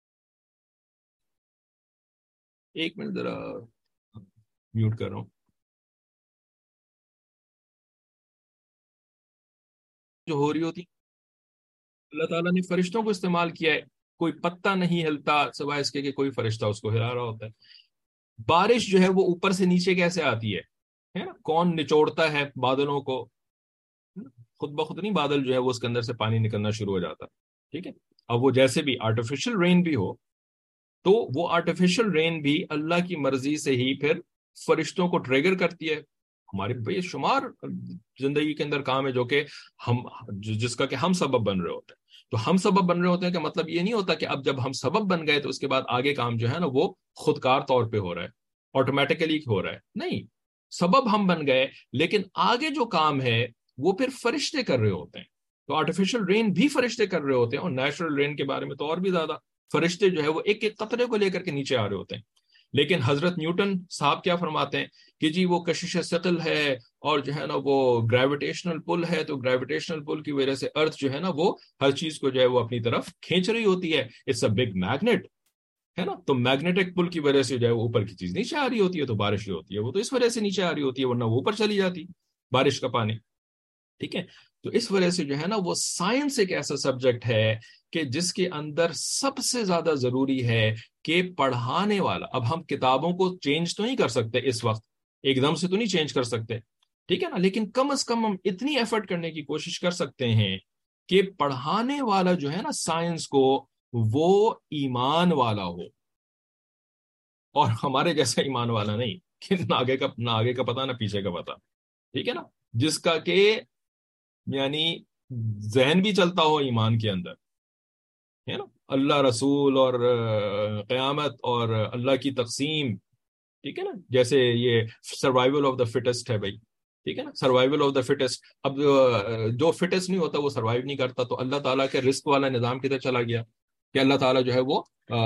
ایک منٹ ذرا میوٹ کر رہا ہوں۔ جو ہو رہی ہوتی اللہ تعالیٰ نے فرشتوں کو استعمال کیا ہے، کوئی پتہ نہیں ہلتا سوائے اس کے کہ کوئی فرشتہ اس کو ہلا رہا ہوتا ہے۔ بارش جو ہے وہ اوپر سے نیچے کیسے آتی ہے ہے نا، کون نچوڑتا ہے بادلوں کو؟ خود بخود نہیں بادل جو ہے وہ اس کے اندر سے پانی نکلنا شروع ہو جاتا، ٹھیک ہے۔ اب وہ جیسے بھی آرٹیفیشل رین بھی ہو، تو وہ آرٹیفیشل رین بھی اللہ کی مرضی سے ہی پھر فرشتوں کو ٹریگر کرتی ہے۔ ہمارے بے شمار زندگی کے اندر کام ہے جو کہ ہم جس کا کہ ہم سبب بن رہے ہوتے ہیں۔ تو ہم سبب بن رہے ہوتے ہیں کہ مطلب یہ نہیں ہوتا کہ اب جب ہم سبب بن گئے تو اس کے بعد آگے کام جو ہے نا وہ خودکار طور پہ ہو رہا ہے، آٹومیٹیکلی ہو رہا ہے، نہیں، سبب ہم بن گئے، لیکن آگے جو کام ہے وہ پھر فرشتے کر رہے ہوتے ہیں۔ تو آرٹیفیشل رین بھی فرشتے کر رہے ہوتے ہیں، اور نیچرل رین کے بارے میں تو اور بھی زیادہ فرشتے جو ہے وہ ایک ایک قطرے کو لے کر کے نیچے آ رہے ہوتے ہیں۔ لیکن حضرت نیوٹن صاحب کیا فرماتے ہیں کہ جی وہ کشش ثقل ہے، اور جو ہے نا وہ گریویٹیشنل پل ہے، تو گریویٹیشنل پل کی وجہ سے ارتھ جو ہے نا وہ ہر چیز کو جو ہے وہ اپنی طرف کھینچ رہی ہوتی ہے، اٹس اے بگ میگنیٹ، ہے نا۔ تو میگنیٹک پل کی وجہ سے جو ہے وہ اوپر کی چیز نیچے آ رہی ہوتی ہے، تو بارش جو ہوتی ہے وہ تو اس وجہ سے نیچے آ رہی ہوتی ہے، ورنہ وہ اوپر چلی جاتی بارش کا پانی، ٹھیک ہے۔ تو اس وجہ سے جو ہے نا وہ سائنس ایک ایسا سبجیکٹ ہے کہ جس کے اندر سب سے زیادہ ضروری ہے کہ پڑھانے والا، اب ہم کتابوں کو چینج تو نہیں کر سکتے اس وقت، ایک دم سے تو نہیں چینج کر سکتے، ٹھیک ہے نا، لیکن کم از کم ہم اتنی ایفرٹ کرنے کی کوشش کر سکتے ہیں کہ پڑھانے والا جو ہے نا سائنس کو، وہ ایمان والا ہو، اور ہمارے جیسا ایمان والا نہیں کہ نہ آگے کا نہ آگے کا پتا نہ پیچھے کا پتا، ٹھیک ہے نا، جس کا کہ یعنی ذہن بھی چلتا ہو ایمان کے اندر، ہے نا، اللہ رسول اور قیامت اور اللہ کی تقسیم، ٹھیک ہے نا، جیسے یہ سروائیول آف دا فٹسٹ ہے بھائی، ٹھیک ہے نا، سروائیول آف دا فٹسٹ، اب جو فٹسٹ نہیں ہوتا وہ سروائیو نہیں کرتا، تو اللہ تعالیٰ کے رزق والا نظام کدھر چلا گیا کہ اللہ تعالیٰ جو ہے وہ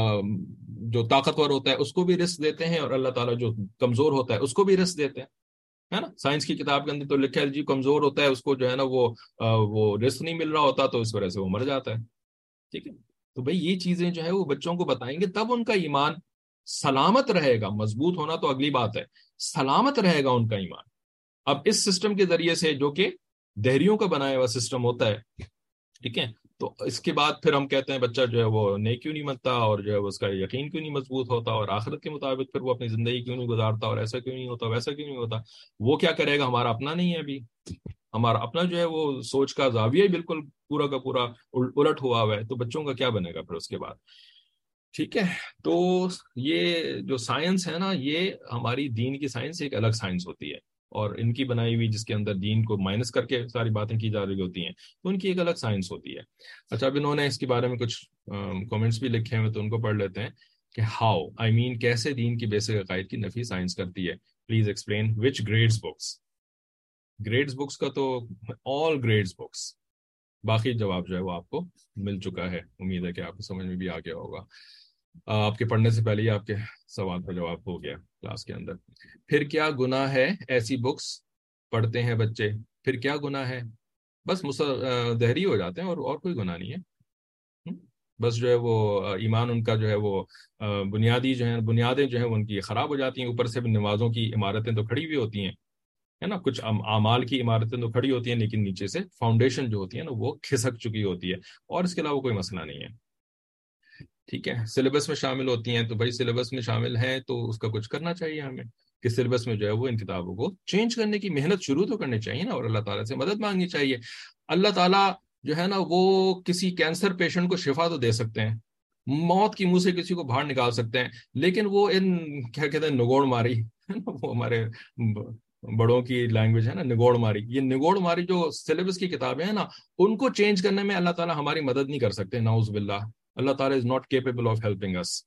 جو طاقتور ہوتا ہے اس کو بھی رزق دیتے ہیں، اور اللہ تعالیٰ جو کمزور ہوتا ہے اس کو بھی رزق دیتے ہیں، ہے نا، سائنس کی کتاب کے اندر تو لکھا ہے جی کمزور ہوتا ہے اس کو جو ہے نا وہ وہ رزق نہیں مل رہا ہوتا تو اس وجہ سے وہ مر جاتا ہے، ٹھیک ہے، تو بھائی یہ چیزیں جو ہے وہ بچوں کو بتائیں گے تب ان کا ایمان سلامت رہے گا، مضبوط ہونا تو اگلی بات ہے، سلامت رہے گا ان کا ایمان۔ اب اس سسٹم کے ذریعے سے جو کہ دہریوں کا بنایا ہوا سسٹم ہوتا ہے، ٹھیک ہے، تو اس کے بعد پھر ہم کہتے ہیں بچہ جو ہے وہ نیک کیوں نہیں بنتا، اور جو ہے اس کا یقین کیوں نہیں مضبوط ہوتا، اور آخرت کے مطابق پھر وہ اپنی زندگی کیوں نہیں گزارتا، اور ایسا کیوں نہیں ہوتا، ویسا کیوں نہیں ہوتا، وہ کیا کرے گا، ہمارا اپنا نہیں ہے ابھی، ہمارا اپنا جو ہے وہ سوچ کا زاویہ بالکل پورا کا پورا الٹ ہوا ہوا ہے، تو بچوں کا کیا بنے گا پھر اس کے بعد، ٹھیک ہے۔ تو یہ جو سائنس ہے نا، یہ ہماری دین کی سائنس ایک الگ سائنس ہوتی ہے، اور ان کی بنائی ہوئی جس کے اندر دین کو مائنس کر کے ساری باتیں کی جا رہی ہوتی ہیں، تو ان کی ایک الگ سائنس ہوتی ہے۔ اچھا، اب انہوں نے اس کے بارے میں کچھ کامنٹس بھی لکھے ہیں تو ان کو پڑھ لیتے ہیں کہ ہاؤ آئی مین کیسے دین کی بیسک عقائد کی نفی سائنس کرتی ہے، please explain which grades books. Grades books کا تو آل گریڈس بکس، باقی جواب جو ہے وہ آپ کو مل چکا ہے، امید ہے کہ آپ کو سمجھ میں بھی آ گیا ہوگا، آپ کے پڑھنے سے پہلے ہی آپ کے سوال کا جواب ہو گیا کلاس کے اندر۔ پھر کیا گناہ ہے ایسی بکس پڑھتے ہیں بچے، پھر کیا گناہ ہے، بس دہری ہو جاتے ہیں، اور اور کوئی گناہ نہیں ہے، بس جو ہے وہ ایمان ان کا جو ہے وہ بنیادی جو ہے بنیادیں جو ہیں ان کی خراب ہو جاتی ہیں، اوپر سے نمازوں کی عمارتیں تو کھڑی ہوئی ہوتی ہیں، ہے نا، کچھ اعمال کی عمارتیں تو کھڑی ہوتی ہیں لیکن نیچے سے فاؤنڈیشن جو ہوتی ہے نا وہ کھسک چکی ہوتی ہے، اور اس کے علاوہ کوئی مسئلہ نہیں ہے، ٹھیک ہے۔ سلیبس میں شامل ہوتی ہیں تو بھائی سلیبس میں شامل ہیں تو اس کا کچھ کرنا چاہیے ہمیں کہ سلیبس میں جو ہے وہ ان کتابوں کو چینج کرنے کی محنت شروع تو کرنی چاہیے نا، اور اللہ تعالیٰ سے مدد مانگنی چاہیے۔ اللہ تعالیٰ جو ہے نا وہ کسی کینسر پیشنٹ کو شفا تو دے سکتے ہیں، موت کی منہ سے کسی کو باہر نکال سکتے ہیں، لیکن وہ ان کیا کہتے ہیں نگوڑ ماری، وہ ہمارے بڑوں کی لینگویج ہے نا، نگوڑ ماری، یہ نگوڑ ماری جو سلیبس کی کتابیں ہیں نا ان کو چینج کرنے میں اللہ تعالیٰ ہماری مدد نہیں کر سکتے، نعوذ باللہ، اللہ تعالیٰ is not capable of helping us.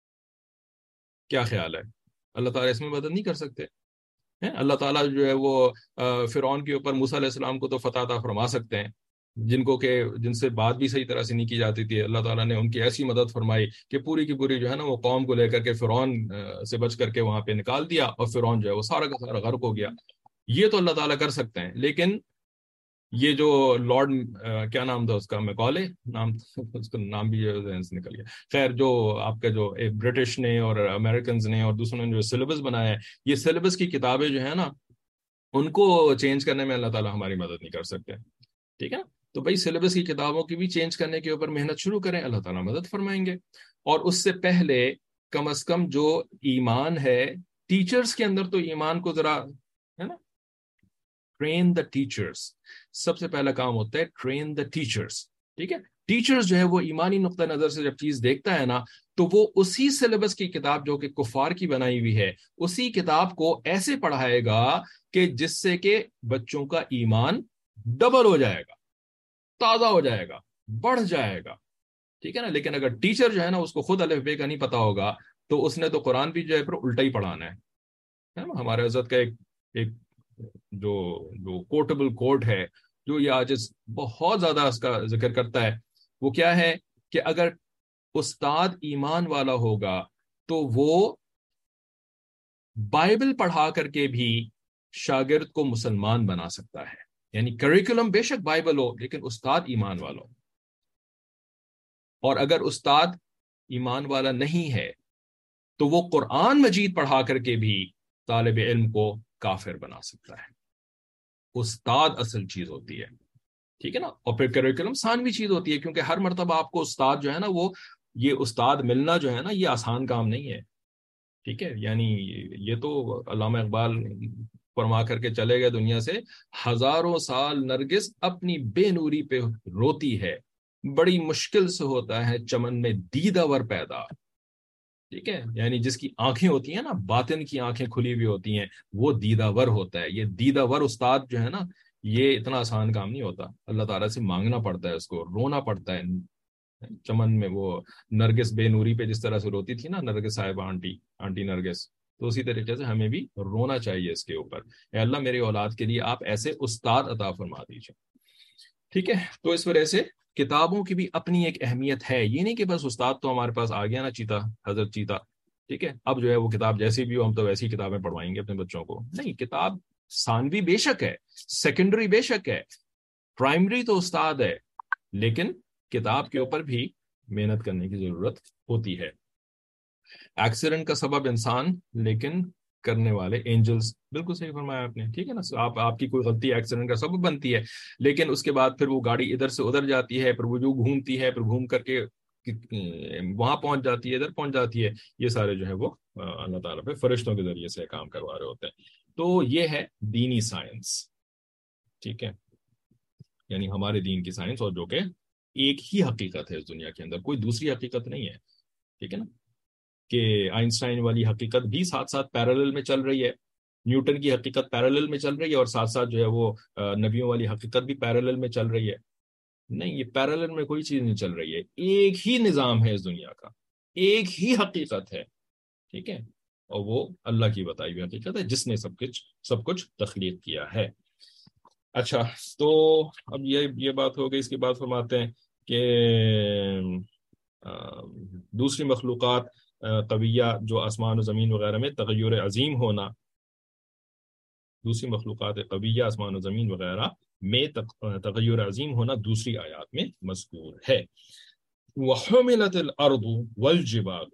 کیا خیال ہے، اللہ تعالیٰ اس میں مدد نہیں کر سکتے ہیں؟ اللہ تعالیٰ جو ہے وہ فرعون کے اوپر موسیٰ علیہ السلام کو تو فتح عطا فرما سکتے ہیں، جن کو کہ جن سے بات بھی صحیح طرح سے نہیں کی جاتی تھی، اللہ تعالیٰ نے ان کی ایسی مدد فرمائی کہ پوری کی پوری جو ہے نا وہ قوم کو لے کر کے فرعون سے بچ کر کے وہاں پہ نکال دیا، اور فرعون جو ہے وہ سارا کا سارا غرق ہو گیا۔ یہ تو اللہ تعالیٰ کر سکتے ہیں، لیکن یہ جو لارڈ کیا نام تھا اس کا، میکالے نام، اس کا نام بھی ذہن سے نکل گیا، خیر جو آپ کا جو برٹش نے اور امریکنز نے اور دوسروں نے جو سلیبس بنایا ہے، یہ سلیبس کی کتابیں جو ہے نا ان کو چینج کرنے میں اللہ تعالیٰ ہماری مدد نہیں کر سکتے، ٹھیک ہے نا، تو بھائی سلیبس کی کتابوں کی بھی چینج کرنے کے اوپر محنت شروع کریں، اللہ تعالیٰ مدد فرمائیں گے۔ اور اس سے پہلے کم از کم جو ایمان ہے، ٹیچرز کے اندر تو ایمان کو ذرا ہے نا، ٹرین دا ٹیچرز، سب سے پہلا کام ہوتا ہے ٹرین دا ٹیچرز، ٹھیک ہے، ٹیچرز جو ہے وہ ایمانی نقطہ نظر سے جب چیز دیکھتا ہے نا تو وہ اسی سلیبس کی کتاب جو کہ کفار کی بنائی ہوئی ہے اسی کتاب کو ایسے پڑھائے گا کہ جس سے کہ بچوں کا ایمان ڈبل ہو جائے گا، تازہ ہو جائے گا، بڑھ جائے گا، ٹھیک ہے نا۔ لیکن اگر ٹیچر جو ہے نا اس کو خود الف بے کا نہیں پتا ہوگا تو اس نے تو قرآن بھی جو ہے پھر الٹا ہی پڑھانا ہے نا۔ ہمارے حضرت کا ایک ایک جو جو کوٹیبل کوٹ ہے جو یہ آج بہت زیادہ اس کا ذکر کرتا ہے، وہ کیا ہے کہ اگر استاد ایمان والا ہوگا تو وہ بائبل پڑھا کر کے بھی شاگرد کو مسلمان بنا سکتا ہے، یعنی کریکولم بے شک بائبل ہو لیکن استاد ایمان والا ہو، اور اگر استاد ایمان والا نہیں ہے تو وہ قرآن مجید پڑھا کر کے بھی طالب علم کو کافر بنا سکتا ہے۔ استاد اصل چیز ہوتی ہے، ٹھیک ہے نا. اور پھر کریکولم ثانوی چیز ہوتی ہے، کیونکہ ہر مرتبہ آپ کو استاد جو ہے نا وہ یہ استاد ملنا جو ہے نا یہ آسان کام نہیں ہے. ٹھیک ہے، یعنی یہ تو علامہ اقبال فرما کر کے چلے گئے دنیا سے، ہزاروں سال نرگس اپنی بے نوری پہ روتی ہے، بڑی مشکل سے ہوتا ہے چمن میں دیدہ ور پیدا. ٹھیک ہے، یعنی جس کی آنکھیں ہوتی ہیں نا، باطن کی آنکھیں کھلی ہوئی ہوتی ہیں، وہ دیدہ ور ہوتا ہے. یہ دیدہ ور استاد جو ہے نا یہ اتنا آسان کام نہیں ہوتا. اللہ تعالیٰ سے مانگنا پڑتا ہے، اس کو رونا پڑتا ہے چمن میں. وہ نرگس بے نوری پہ جس طرح سے روتی تھی نا نرگس صاحبہ، آنٹی آنٹی نرگس، تو اسی طریقے سے ہمیں بھی رونا چاہیے اس کے اوپر. اے اللہ میری اولاد کے لیے آپ ایسے استاد عطا فرما دیجیے. ٹھیک ہے، تو اس وجہ سے کتابوں کی بھی اپنی ایک اہمیت ہے. یہ نہیں کہ بس استاد تو ہمارے پاس آ گیا نا، چیتا حضرت چیتا، ٹھیک ہے اب جو ہے وہ کتاب جیسی بھی ہو ہم تو ویسی کتابیں پڑھوائیں گے اپنے بچوں کو. نہیں، کتاب ثانوی بے شک ہے، سیکنڈری بے شک ہے، پرائمری تو استاد ہے، لیکن کتاب کے اوپر بھی محنت کرنے کی ضرورت ہوتی ہے. ایکسیڈنٹ کا سبب انسان، لیکن کرنے والے اینجلز. بالکل صحیح فرمایا آپ نے. ٹھیک ہے نا، آپ آپ کی کوئی غلطی ایکسیڈنٹ کا سبب بنتی ہے، لیکن اس کے بعد پھر وہ گاڑی ادھر سے ادھر جاتی ہے، پھر وہ جو گھومتی ہے، پھر گھوم کر کے وہاں پہنچ جاتی ہے، ادھر پہنچ جاتی ہے. یہ سارے جو ہے وہ اللہ تعالیٰ پہ فرشتوں کے ذریعے سے کام کروا رہے ہوتے ہیں. تو یہ ہے دینی سائنس. ٹھیک ہے، یعنی ہمارے دین کی سائنس، اور جو کہ ایک ہی حقیقت ہے اس دنیا کے اندر، کوئی دوسری حقیقت نہیں ہے. ٹھیک ہے نا، کہ آئنسٹائن والی حقیقت بھی ساتھ ساتھ پیرالل میں چل رہی ہے، نیوٹن کی حقیقت پیرالل میں چل رہی ہے، اور ساتھ ساتھ جو ہے وہ نبیوں والی حقیقت بھی پیرالل میں چل رہی ہے. نہیں، یہ پیرالل میں کوئی چیز نہیں چل رہی ہے، ایک ہی نظام ہے اس دنیا کا، ایک ہی حقیقت ہے. ٹھیک ہے، اور وہ اللہ کی بتائی ہوئی حقیقت ہے جس نے سب کچھ سب کچھ تخلیق کیا ہے. اچھا، تو اب یہ یہ بات ہو گئی. اس کے بعد فرماتے ہیں کہ دوسری مخلوقات قویہ جو آسمان و زمین وغیرہ میں تغیر عظیم ہونا، دوسری مخلوقات قویہ آسمان و زمین وغیرہ میں تغیر عظیم ہونا دوسری آیات میں مذکور ہے. وَحُمِلَتِ الْأَرْضُ وَالْجِبَالُ،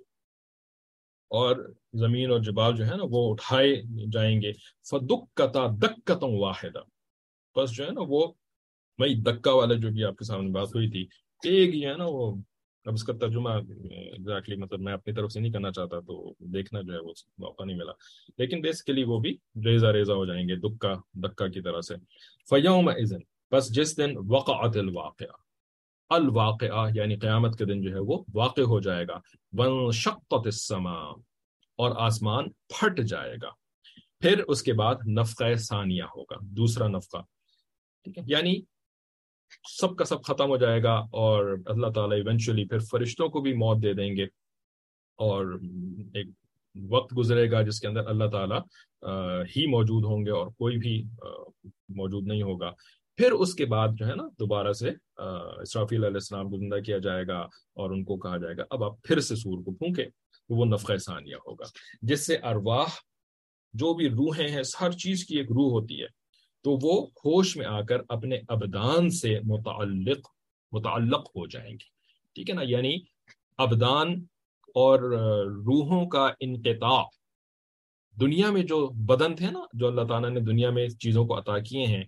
اور زمین اور جبال جو ہے نا وہ اٹھائے جائیں گے. فَدُكَّتَا دَكَّةً وَاحِدَةً، بس جو ہے نا وہ وہی دکا والا جو بھی آپ کے سامنے بات ہوئی تھی، ایک ہی ہے نا وہ. اب اس کا ترجمہ ایگزیکٹلی مطلب میں اپنی طرف سے نہیں کرنا چاہتا، تو دیکھنا جو ہے وہ موقع نہیں ملا، لیکن بیسیکلی وہ بھی ریزہ ریزہ ہو جائیں گے دکا دکا کی طرح سے. فَيَوْمَئِذٍ، بس جس دن وقعت الواقعہ، الواقعہ یعنی قیامت کے دن جو ہے وہ واقع ہو جائے گا. وَانشَقَّتِ السَّمَاءُ، اور آسمان پھٹ جائے گا. پھر اس کے بعد نفخہ ثانیہ ہوگا، دوسرا نفخہ. ٹھیک ہے، یعنی سب کا سب ختم ہو جائے گا، اور اللہ تعالیٰ ایونچولی پھر فرشتوں کو بھی موت دے دیں گے، اور ایک وقت گزرے گا جس کے اندر اللہ تعالیٰ ہی موجود ہوں گے اور کوئی بھی موجود نہیں ہوگا. پھر اس کے بعد جو ہے نا دوبارہ سے اسرافیل علیہ السلام کو زندہ کیا جائے گا، اور ان کو کہا جائے گا اب آپ پھر سے سور کو پھونکے. تو وہ نفخہ ثانیہ ہوگا، جس سے ارواح جو بھی روحیں ہیں، ہر چیز کی ایک روح ہوتی ہے، تو وہ ہوش میں آ کر اپنے ابدان سے متعلق متعلق ہو جائیں گی. ٹھیک ہے نا، یعنی ابدان اور روحوں کا انقطاع. دنیا میں جو بدن تھے نا، جو اللہ تعالیٰ نے دنیا میں چیزوں کو عطا کیے ہیں،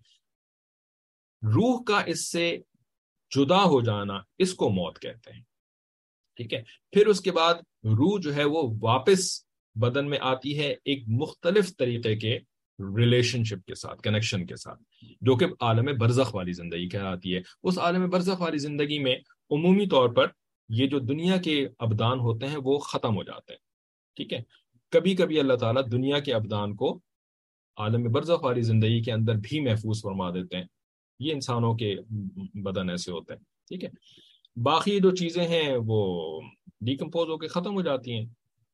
روح کا اس سے جدا ہو جانا، اس کو موت کہتے ہیں. ٹھیک ہے، پھر اس کے بعد روح جو ہے وہ واپس بدن میں آتی ہے ایک مختلف طریقے کے ریلیشن شپ کے ساتھ، کنیکشن کے ساتھ، جو کہ عالم برزخ والی زندگی کہلاتی ہے. اس عالم برزخ والی زندگی میں عمومی طور پر یہ جو دنیا کے ابدان ہوتے ہیں وہ ختم ہو جاتے ہیں. ٹھیک ہے، کبھی کبھی اللہ تعالیٰ دنیا کے ابدان کو عالم برزخ والی زندگی کے اندر بھی محفوظ فرما دیتے ہیں. یہ انسانوں کے بدن ایسے ہوتے ہیں. ٹھیک ہے، باقی جو چیزیں ہیں وہ ڈیکمپوز ہو کے ختم ہو جاتی ہیں.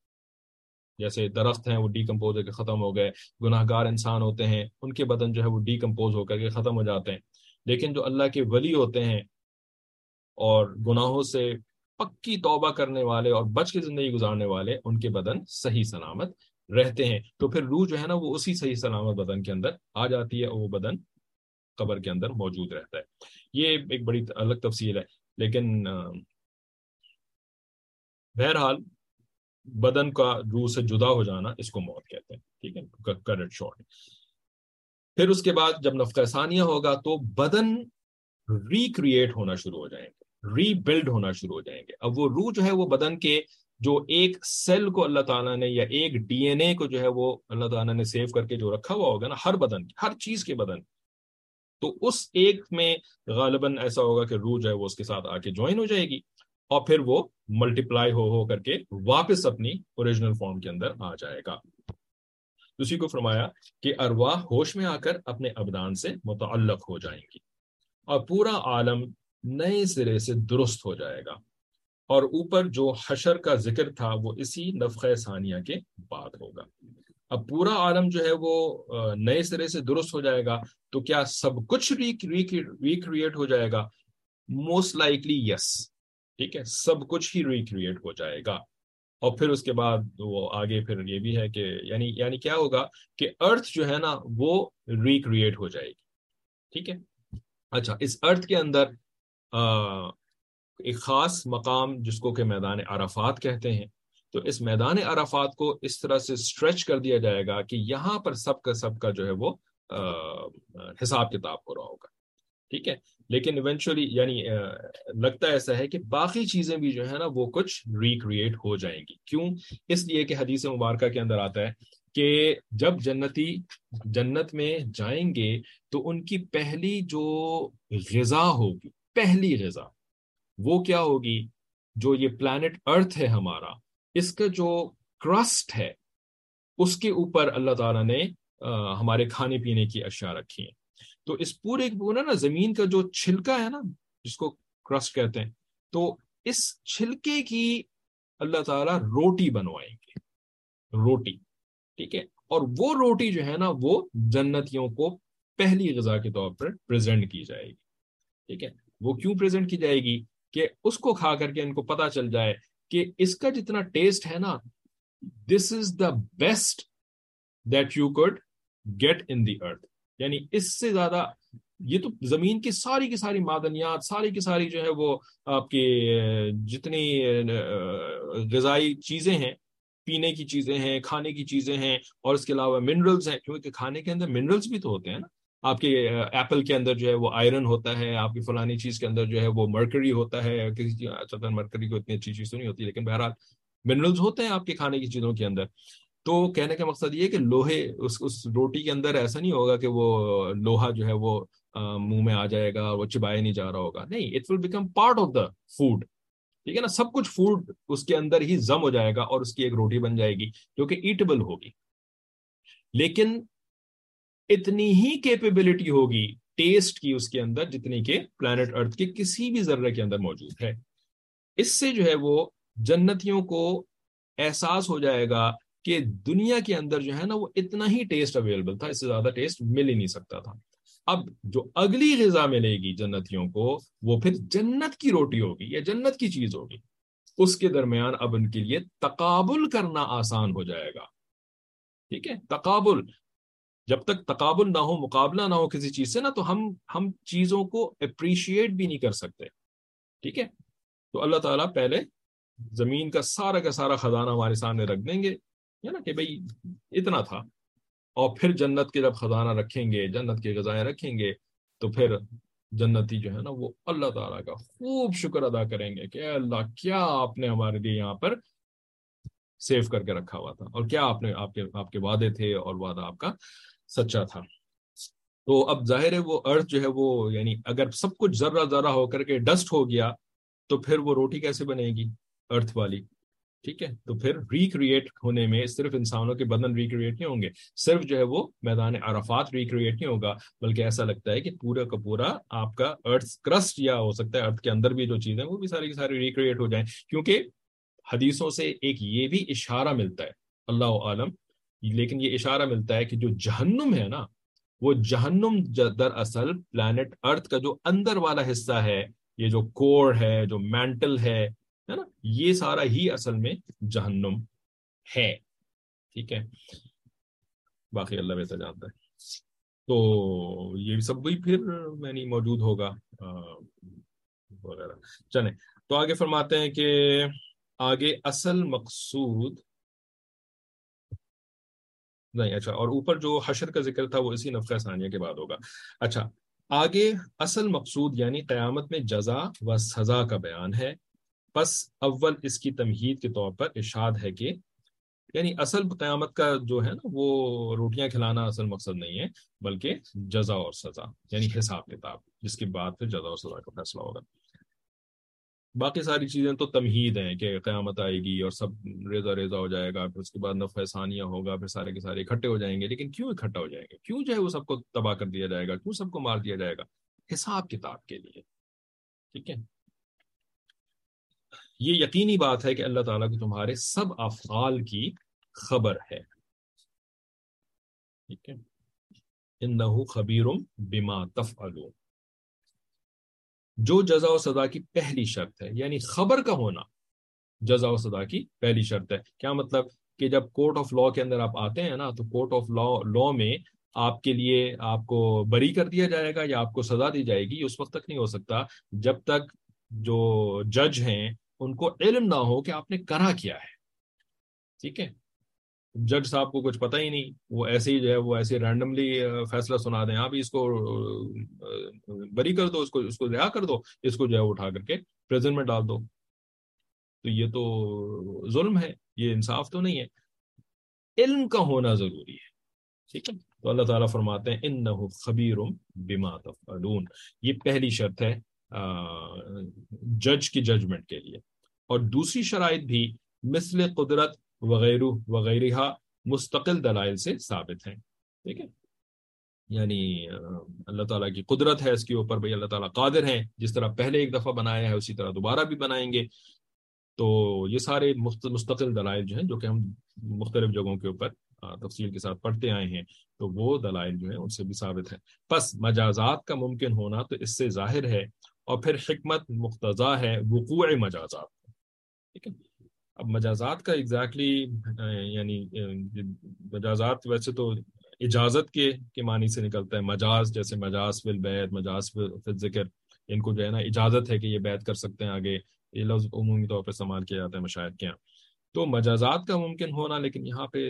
جیسے درخت ہیں وہ ڈیکمپوز ہو کے ختم ہو گئے، گناہ گار انسان ہوتے ہیں ان کے بدن جو ہے وہ ڈیکمپوز ہو کر کے ختم ہو جاتے ہیں. لیکن جو اللہ کے ولی ہوتے ہیں اور گناہوں سے پکی توبہ کرنے والے اور بچ کے زندگی گزارنے والے، ان کے بدن صحیح سلامت رہتے ہیں. تو پھر روح جو ہے نا وہ اسی صحیح سلامت بدن کے اندر آ جاتی ہے، اور وہ بدن قبر کے اندر موجود رہتا ہے. یہ ایک بڑی الگ تفصیل ہے، لیکن بہرحال بدن کا روح سے جدا ہو جانا اس کو موت کہتے ہیں. ٹھیک ہے، کٹ اٹ شارٹ. پھر اس کے بعد جب نفخہ ثانیہ ہوگا تو بدن ریکریٹ ہونا شروع ہو جائیں گے، ری بلڈ ہونا شروع ہو جائیں گے. اب وہ روح جو ہے وہ بدن کے جو ایک سیل کو اللہ تعالیٰ نے یا ایک ڈی این اے کو جو ہے وہ اللہ تعالیٰ نے سیو کر کے جو رکھا ہوا ہوگا نا ہر بدن کی، ہر چیز کے بدن، تو اس ایک میں غالباً ایسا ہوگا کہ روح جو ہے وہ اس کے ساتھ آ کے جوائن ہو جائے گی اور پھر وہ ملٹیپلائی ہو ہو کر کے واپس اپنی اوریجنل فارم کے اندر آ جائے گا. اسی کو فرمایا کہ ارواح ہوش میں آ کر اپنے ابدان سے متعلق ہو جائیں گی اور پورا عالم نئے سرے سے درست ہو جائے گا. اور اوپر جو حشر کا ذکر تھا وہ اسی نفخہ ثانیہ کے بعد ہوگا. اب پورا عالم جو ہے وہ نئے سرے سے درست ہو جائے گا، تو کیا سب کچھ ریکریٹ ہو جائے گا؟ موسٹ لائکلی یس. ٹھیک ہے، سب کچھ ہی ریکریٹ ہو جائے گا. اور پھر اس کے بعد وہ آگے پھر یہ بھی ہے کہ یعنی یعنی کیا ہوگا کہ ارتھ جو ہے نا وہ ریکریٹ ہو جائے گی. ٹھیک ہے. اچھا، اس ارتھ کے اندر آ, ایک خاص مقام جس کو کہ میدان عرفات کہتے ہیں، تو اس میدان عرفات کو اس طرح سے اسٹریچ کر دیا جائے گا کہ یہاں پر سب کا سب کا جو ہے وہ حساب کتاب ہو رہا ہوگا. ٹھیک ہے. لیکن ایونچولی یعنی لگتا ایسا ہے کہ باقی چیزیں بھی جو ہے نا وہ کچھ ریکریٹ ہو جائیں گی. کیوں؟ اس لیے کہ حدیث مبارکہ کے اندر آتا ہے کہ جب جنتی جنت میں جائیں گے تو ان کی پہلی جو غذا ہوگی، پہلی غذا وہ کیا ہوگی؟ جو یہ پلانٹ ارتھ ہے ہمارا، اس کا جو کرسٹ ہے اس کے اوپر اللہ تعالیٰ نے ہمارے کھانے پینے کی اشیاء رکھی ہیں. تو اس پورے پورا نا زمین کا جو چھلکا ہے نا جس کو کرسٹ کہتے ہیں، تو اس چھلکے کی اللہ تعالیٰ روٹی بنوائیں گے، روٹی. ٹھیک ہے. اور وہ روٹی جو ہے نا وہ جنتیوں کو پہلی غذا کے طور پر پریزنٹ کی جائے گی. ٹھیک ہے. وہ کیوں پریزنٹ کی جائے گی؟ کہ اس کو کھا کر کے ان کو پتا چل جائے کہ اس کا جتنا ٹیسٹ ہے نا، this is the best that you could get in the earth. یعنی اس سے زیادہ یہ تو زمین کی ساری کی ساری معدنیات، ساری کی ساری جو ہے وہ آپ کی جتنی غذائی چیزیں ہیں، پینے کی چیزیں ہیں، کھانے کی چیزیں ہیں، اور اس کے علاوہ منرلز ہیں، کیونکہ کھانے کے اندر منرلز بھی تو ہوتے ہیں نا. آپ کے ایپل کے اندر جو ہے وہ آئرن ہوتا ہے، آپ کی فلانی چیز کے اندر جو ہے وہ مرکری ہوتا ہے. کسی چیز اچھا مرکری کو اتنی اچھی چیز تو نہیں ہوتی، لیکن بہرحال منرلز ہوتے ہیں آپ کے کھانے کی چیزوں کے اندر. تو کہنے کا مقصد یہ کہ لوہے اس اس روٹی کے اندر ایسا نہیں ہوگا کہ وہ لوہا جو ہے وہ منہ میں آ جائے گا، وہ چبایا نہیں جا رہا ہوگا. نہیں، it will become part of the food. ٹھیک ہے نا. سب کچھ فوڈ اس کے اندر ہی ضم ہو جائے گا اور اس کی ایک روٹی بن جائے گی جو کہ ایٹیبل ہوگی. لیکن اتنی ہی کیپیبلٹی ہوگی ٹیسٹ کی اس کے اندر جتنی کہ پلانٹ ارتھ کے کسی بھی ذرے کے اندر موجود ہے. اس سے جو ہے وہ جنتیوں کو احساس ہو جائے گا کہ دنیا کے اندر جو ہے نا وہ اتنا ہی ٹیسٹ اویلیبل تھا، اس سے زیادہ ٹیسٹ مل ہی نہیں سکتا تھا. اب جو اگلی غذا ملے گی جنتیوں کو وہ پھر جنت کی روٹی ہوگی یا جنت کی چیز ہوگی. اس کے درمیان اب ان کے لیے تقابل کرنا آسان ہو جائے گا. ٹھیک ہے. تقابل، جب تک تقابل نہ ہو، مقابلہ نہ ہو کسی چیز سے نا، تو ہم ہم چیزوں کو اپریشیٹ بھی نہیں کر سکتے. ٹھیک ہے. تو اللہ تعالیٰ پہلے زمین کا سارا کا سارا خزانہ ہمارے سامنے رکھ دیں گے، ہے نا، کہ بھئی اتنا تھا. اور پھر جنت کے جب خزانہ رکھیں گے، جنت کے غذائیں رکھیں گے، تو پھر جنتی جو ہے نا وہ اللہ تعالیٰ کا خوب شکر ادا کریں گے کہ اے اللہ، کیا آپ نے ہمارے لیے یہاں پر سیو کر کے رکھا ہوا تھا، اور کیا آپ نے آپ کے آپ کے وعدے تھے اور وعدہ آپ کا سچا تھا. تو اب ظاہر ہے وہ ارتھ جو ہے وہ یعنی اگر سب کچھ ذرہ ذرہ ہو کر کے ڈسٹ ہو گیا تو پھر وہ روٹی کیسے بنے گی ارتھ والی. ٹھیک ہے. تو پھر ریکریٹ ہونے میں صرف انسانوں کے بدن ریکریٹ نہیں ہوں گے، صرف جو ہے وہ میدان عرفات ریکریٹ نہیں ہوگا، بلکہ ایسا لگتا ہے کہ پورا کا پورا آپ کا ارتھ کرسٹ، یا ہو سکتا ہے ارتھ کے اندر بھی جو چیزیں وہ بھی ساری کی ساری ریکریٹ ہو جائیں. کیونکہ حدیثوں سے ایک یہ بھی اشارہ ملتا ہے، اللہ عالم، لیکن یہ اشارہ ملتا ہے کہ جو جہنم ہے نا، وہ جہنم دراصل پلانٹ ارتھ کا جو اندر والا حصہ ہے، یہ جو کور ہے، جو مینٹل ہے ہے نا، یہ سارا ہی اصل میں جہنم ہے. ٹھیک ہے. باقی اللہ بہتر جانتا ہے. تو یہ سب بھی پھر یعنی موجود ہوگا وغیرہ. چلیں تو آگے فرماتے ہیں کہ آگے اصل مقصود نہیں. اچھا، اور اوپر جو حشر کا ذکر تھا وہ اسی نفخہ ثانیہ کے بعد ہوگا. اچھا، آگے اصل مقصود یعنی قیامت میں جزا و سزا کا بیان ہے. پس اول اس کی تمہید کے طور پر ارشاد ہے کہ یعنی اصل قیامت کا جو ہے نا وہ روٹیاں کھلانا اصل مقصد نہیں ہے، بلکہ جزا اور سزا یعنی حساب کتاب، جس کے بعد پھر جزا اور سزا کا فیصلہ ہوگا. باقی ساری چیزیں تو تمہید ہیں کہ قیامت آئے گی اور سب ریزہ ریزہ ہو جائے گا، پھر اس کے بعد نفع ثانیہ ہوگا، پھر سارے کے سارے اکٹھے ہو جائیں گے. لیکن کیوں اکٹھا ہو جائیں گے؟ کیوں جو ہے وہ سب کو تباہ کر دیا جائے گا؟ کیوں سب کو مار دیا جائے گا؟ حساب کتاب کے لیے. ٹھیک ہے، یہ یقینی بات ہے کہ اللہ تعالیٰ کو تمہارے سب افعال کی خبر ہے. ٹھیک ہے، انہ خبیر بما تفعلون. جو جزا و سزا کی پہلی شرط ہے، یعنی خبر کا ہونا جزا و سزا کی پہلی شرط ہے. کیا مطلب؟ کہ جب کورٹ آف لاء کے اندر آپ آتے ہیں نا، تو کورٹ آف لاء لاء میں آپ کے لیے آپ کو بری کر دیا جائے گا یا آپ کو سزا دی جائے گی، یہ اس وقت تک نہیں ہو سکتا جب تک جو جج ہیں ان کو علم نہ ہو کہ آپ نے کرا کیا ہے. ٹھیک ہے، جج صاحب کو کچھ پتہ ہی نہیں، وہ ایسے ہی جو ہے وہ ایسے رینڈملی فیصلہ سنا دیں، آپ اس کو بری کر دو، اس کو اس کو رہا کر دو، اس کو جو ہے اٹھا کر کے پریزن میں ڈال دو. تو یہ تو ظلم ہے، یہ انصاف تو نہیں ہے. علم کا ہونا ضروری ہے. ٹھیک ہے، تو اللہ تعالیٰ فرماتے ہیں انہ خبیر بما تفعلون. یہ پہلی شرط ہے جج کی ججمنٹ کے لیے. اور دوسری شرائط بھی مثل قدرت وغیرہ وغیرہ مستقل دلائل سے ثابت ہیں. ٹھیک ہے، یعنی اللہ تعالیٰ کی قدرت ہے اس کے اوپر، بھئی اللہ تعالیٰ قادر ہیں، جس طرح پہلے ایک دفعہ بنایا ہے اسی طرح دوبارہ بھی بنائیں گے. تو یہ سارے مستقل دلائل جو ہیں، جو کہ ہم مختلف جگہوں کے اوپر تفصیل کے ساتھ پڑھتے آئے ہیں، تو وہ دلائل جو ہیں ان سے بھی ثابت ہیں. پس مجازات کا ممکن ہونا تو اس سے ظاہر ہے، اور پھر حکمت مقتضا ہے وقوع مجازات. ٹھیک ہے، اب مجازات کا ایگزیکٹلی یعنی مجازات ویسے تو اجازت کے کے معنی سے نکلتا ہے. مجاز جیسے مجاز فی البیت، مجاز فی الذکر، ان کو جو ہے نا اجازت ہے کہ یہ بیعت کر سکتے ہیں آگے. یہ لفظ عمومی طور پہ استعمال کیا جاتا ہے مشاہد کے یہاں. تو مجازات کا ممکن ہونا، لیکن یہاں پہ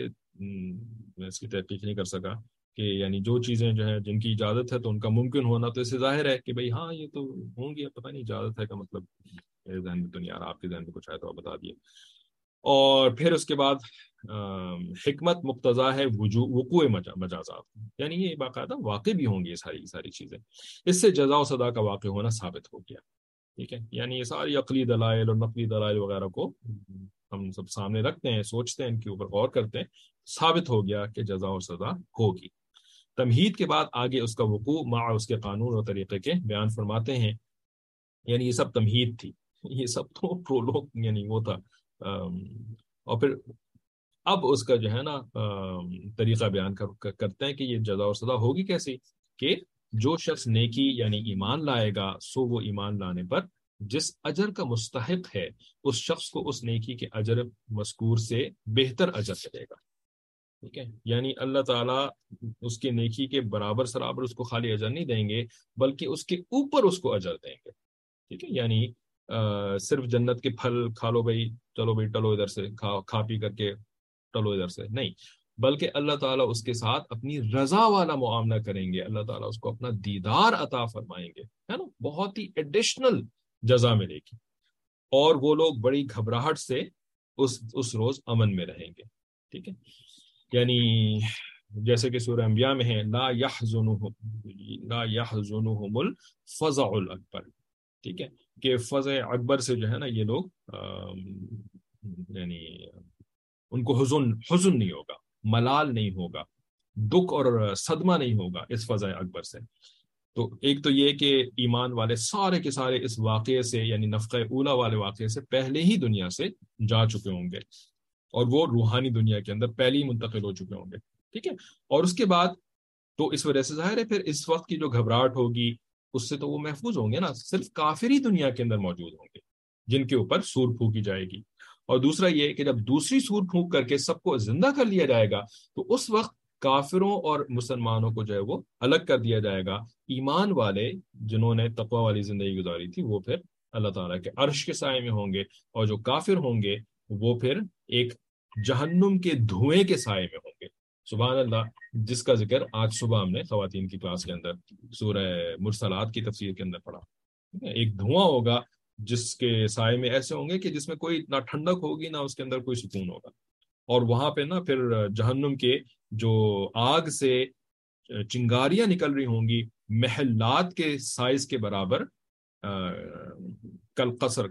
میں اس کی تحقیق نہیں کر سکا کہ یعنی جو چیزیں جو ہیں جن کی اجازت ہے تو ان کا ممکن ہونا تو اس سے ظاہر ہے کہ بھئی ہاں یہ تو ہوں گی. پتہ نہیں اجازت ہے کا مطلب میرے ذہن میں تو نہیں آ رہا، آپ کے ذہن میں کچھ آئے تو آپ بتا دیے. اور پھر اس کے بعد حکمت مقتضا ہے وقوع مجازات، یعنی یہ باقاعدہ واقع بھی ہوں گی یہ ساری ساری چیزیں. اس سے جزا و سزا کا واقع ہونا ثابت ہو گیا. ٹھیک ہے، یعنی یہ ساری عقلی دلائل اور نقلی دلائل وغیرہ کو ہم سب سامنے رکھتے ہیں، سوچتے ہیں، ان کے اوپر غور کرتے ہیں، ثابت ہو گیا کہ جزا اور سزا ہوگی. تمہید کے بعد آگے اس کا وقوع مع اس کے قانون اور طریقے کے بیان فرماتے ہیں. یعنی یہ سب تمہید تھی، یہ سب تو پرولوگ یعنی وہ تھا. اور پھر اب اس کا جو ہے نا طریقہ بیان کرتے ہیں کہ یہ جزا اور سزا ہوگی کیسی. کہ جو شخص نیکی یعنی ایمان لائے گا، سو وہ ایمان لانے پر جس اجر کا مستحق ہے اس شخص کو اس نیکی کے اجر مذکور سے بہتر اجر ملے گا. ٹھیک ہے، یعنی اللہ تعالیٰ اس کے نیکی کے برابر سرابر اس کو خالی اجر نہیں دیں گے، بلکہ اس کے اوپر اس کو اجر دیں گے. ٹھیک ہے، یعنی صرف جنت کے پھل کھا لو بھائی، چلو بھائی ٹلو ادھر سے، کھا کھا پی کر کے ٹلو ادھر سے، نہیں، بلکہ اللہ تعالیٰ اس کے ساتھ اپنی رضا والا معاملہ کریں گے. اللہ تعالیٰ اس کو اپنا دیدار عطا فرمائیں گے، ہے نا، بہت ہی ایڈیشنل جزا ملے گی. اور وہ لوگ بڑی گھبراہٹ سے اس اس روز امن میں رہیں گے. ٹھیک ہے، یعنی جیسے کہ سورہ انبیاء میں ہے لا يحزنهم لا يحزنهم الفزع الاکبر. ٹھیک ہے، کہ فزع اکبر سے جو ہے نا یہ لوگ یعنی ان کو حزن حزن نہیں ہوگا، ملال نہیں ہوگا، دکھ اور صدمہ نہیں ہوگا اس فزع اکبر سے. تو ایک تو یہ کہ ایمان والے سارے کے سارے اس واقعے سے یعنی نفخہ اولا والے واقعے سے پہلے ہی دنیا سے جا چکے ہوں گے، اور وہ روحانی دنیا کے اندر پہلے ہی منتقل ہو چکے ہوں گے. ٹھیک ہے، اور اس کے بعد تو اس وجہ سے ظاہر ہے پھر اس وقت کی جو گھبراہٹ ہوگی اس سے تو وہ محفوظ ہوں گے نا. صرف کافر ہی دنیا کے اندر موجود ہوں گے جن کے اوپر سور پھونکی جائے گی. اور دوسرا یہ کہ جب دوسری سور پھونک کر کے سب کو زندہ کر لیا جائے گا تو اس وقت کافروں اور مسلمانوں کو جو ہے وہ الگ کر دیا جائے گا. ایمان والے جنہوں نے تقوی والی زندگی گزاری تھی وہ پھر اللہ تعالیٰ کے عرش کے سائے میں ہوں گے، اور جو کافر ہوں گے وہ پھر ایک جہنم کے دھوئیں کے سائے میں ہوں گے. سبحان اللہ، جس کا ذکر آج صبح ہم نے خواتین کی کلاس کے اندر سورہ مرسلات کی تفسیر کے اندر پڑھا. ایک دھواں ہوگا جس کے سائے میں ایسے ہوں گے کہ جس میں کوئی نہ ٹھنڈک ہوگی نہ اس کے اندر کوئی سکون ہوگا. اور وہاں پہ نا پھر جہنم کے جو آگ سے چنگاریاں نکل رہی ہوں گی محلات کے سائز کے برابر، کل قصر،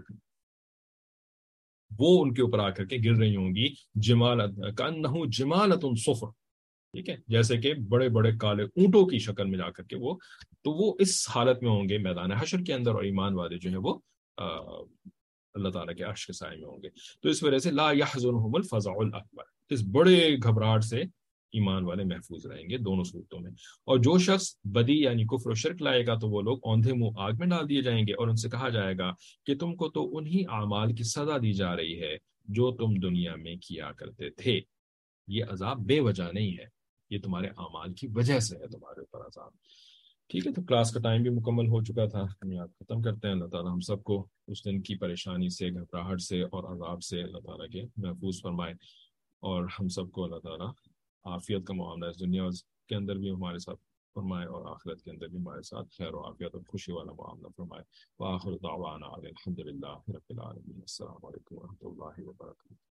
وہ ان کے اوپر آ کر کے گر رہی ہوں گی. جمالت کانہو جمالت صفر، ٹھیک ہے، جیسے کہ بڑے بڑے کالے اونٹوں کی شکل میں جا کر کے وہ، تو وہ اس حالت میں ہوں گے میدان حشر کے اندر. اور ایمان والے جو ہیں وہ اللہ تعالیٰ کے عرش کے سائے میں ہوں گے. تو اس وجہ سے لا یحزنہم الفزع الاکبر، اس بڑے گھبراہٹ سے ایمان والے محفوظ رہیں گے دونوں صورتوں میں. اور جو شخص بدی یعنی کفر و شرک لائے گا تو وہ لوگ اوندھے منہ آگ میں ڈال دیے جائیں گے، اور ان سے کہا جائے گا کہ تم کو تو انہی اعمال کی سزا دی جا رہی ہے جو تم دنیا میں کیا کرتے تھے. یہ عذاب بے وجہ نہیں ہے، یہ تمہارے اعمال کی وجہ سے ہے تمہارے اوپر عذاب. ٹھیک ہے، تو کلاس کا ٹائم بھی مکمل ہو چکا تھا، ہم یاد ختم کرتے ہیں. اللہ تعالیٰ ہم سب کو اس دن کی پریشانی سے، گھبراہٹ سے اور عذاب سے اللہ تعالیٰ کے محفوظ فرمائے، اور ہم سب کو اللہ تعالیٰ عافیت کا معاملہ اس دنیا کے اندر بھی ہمارے ساتھ فرمائے، اور آخرت کے اندر بھی ہمارے ساتھ خیر و عافیت اور خوشی والا معاملہ فرمائے. وآخر دعوانا الحمد للہ رب العالمین. السلام علیکم و رحمۃ اللہ وبرکاتہ.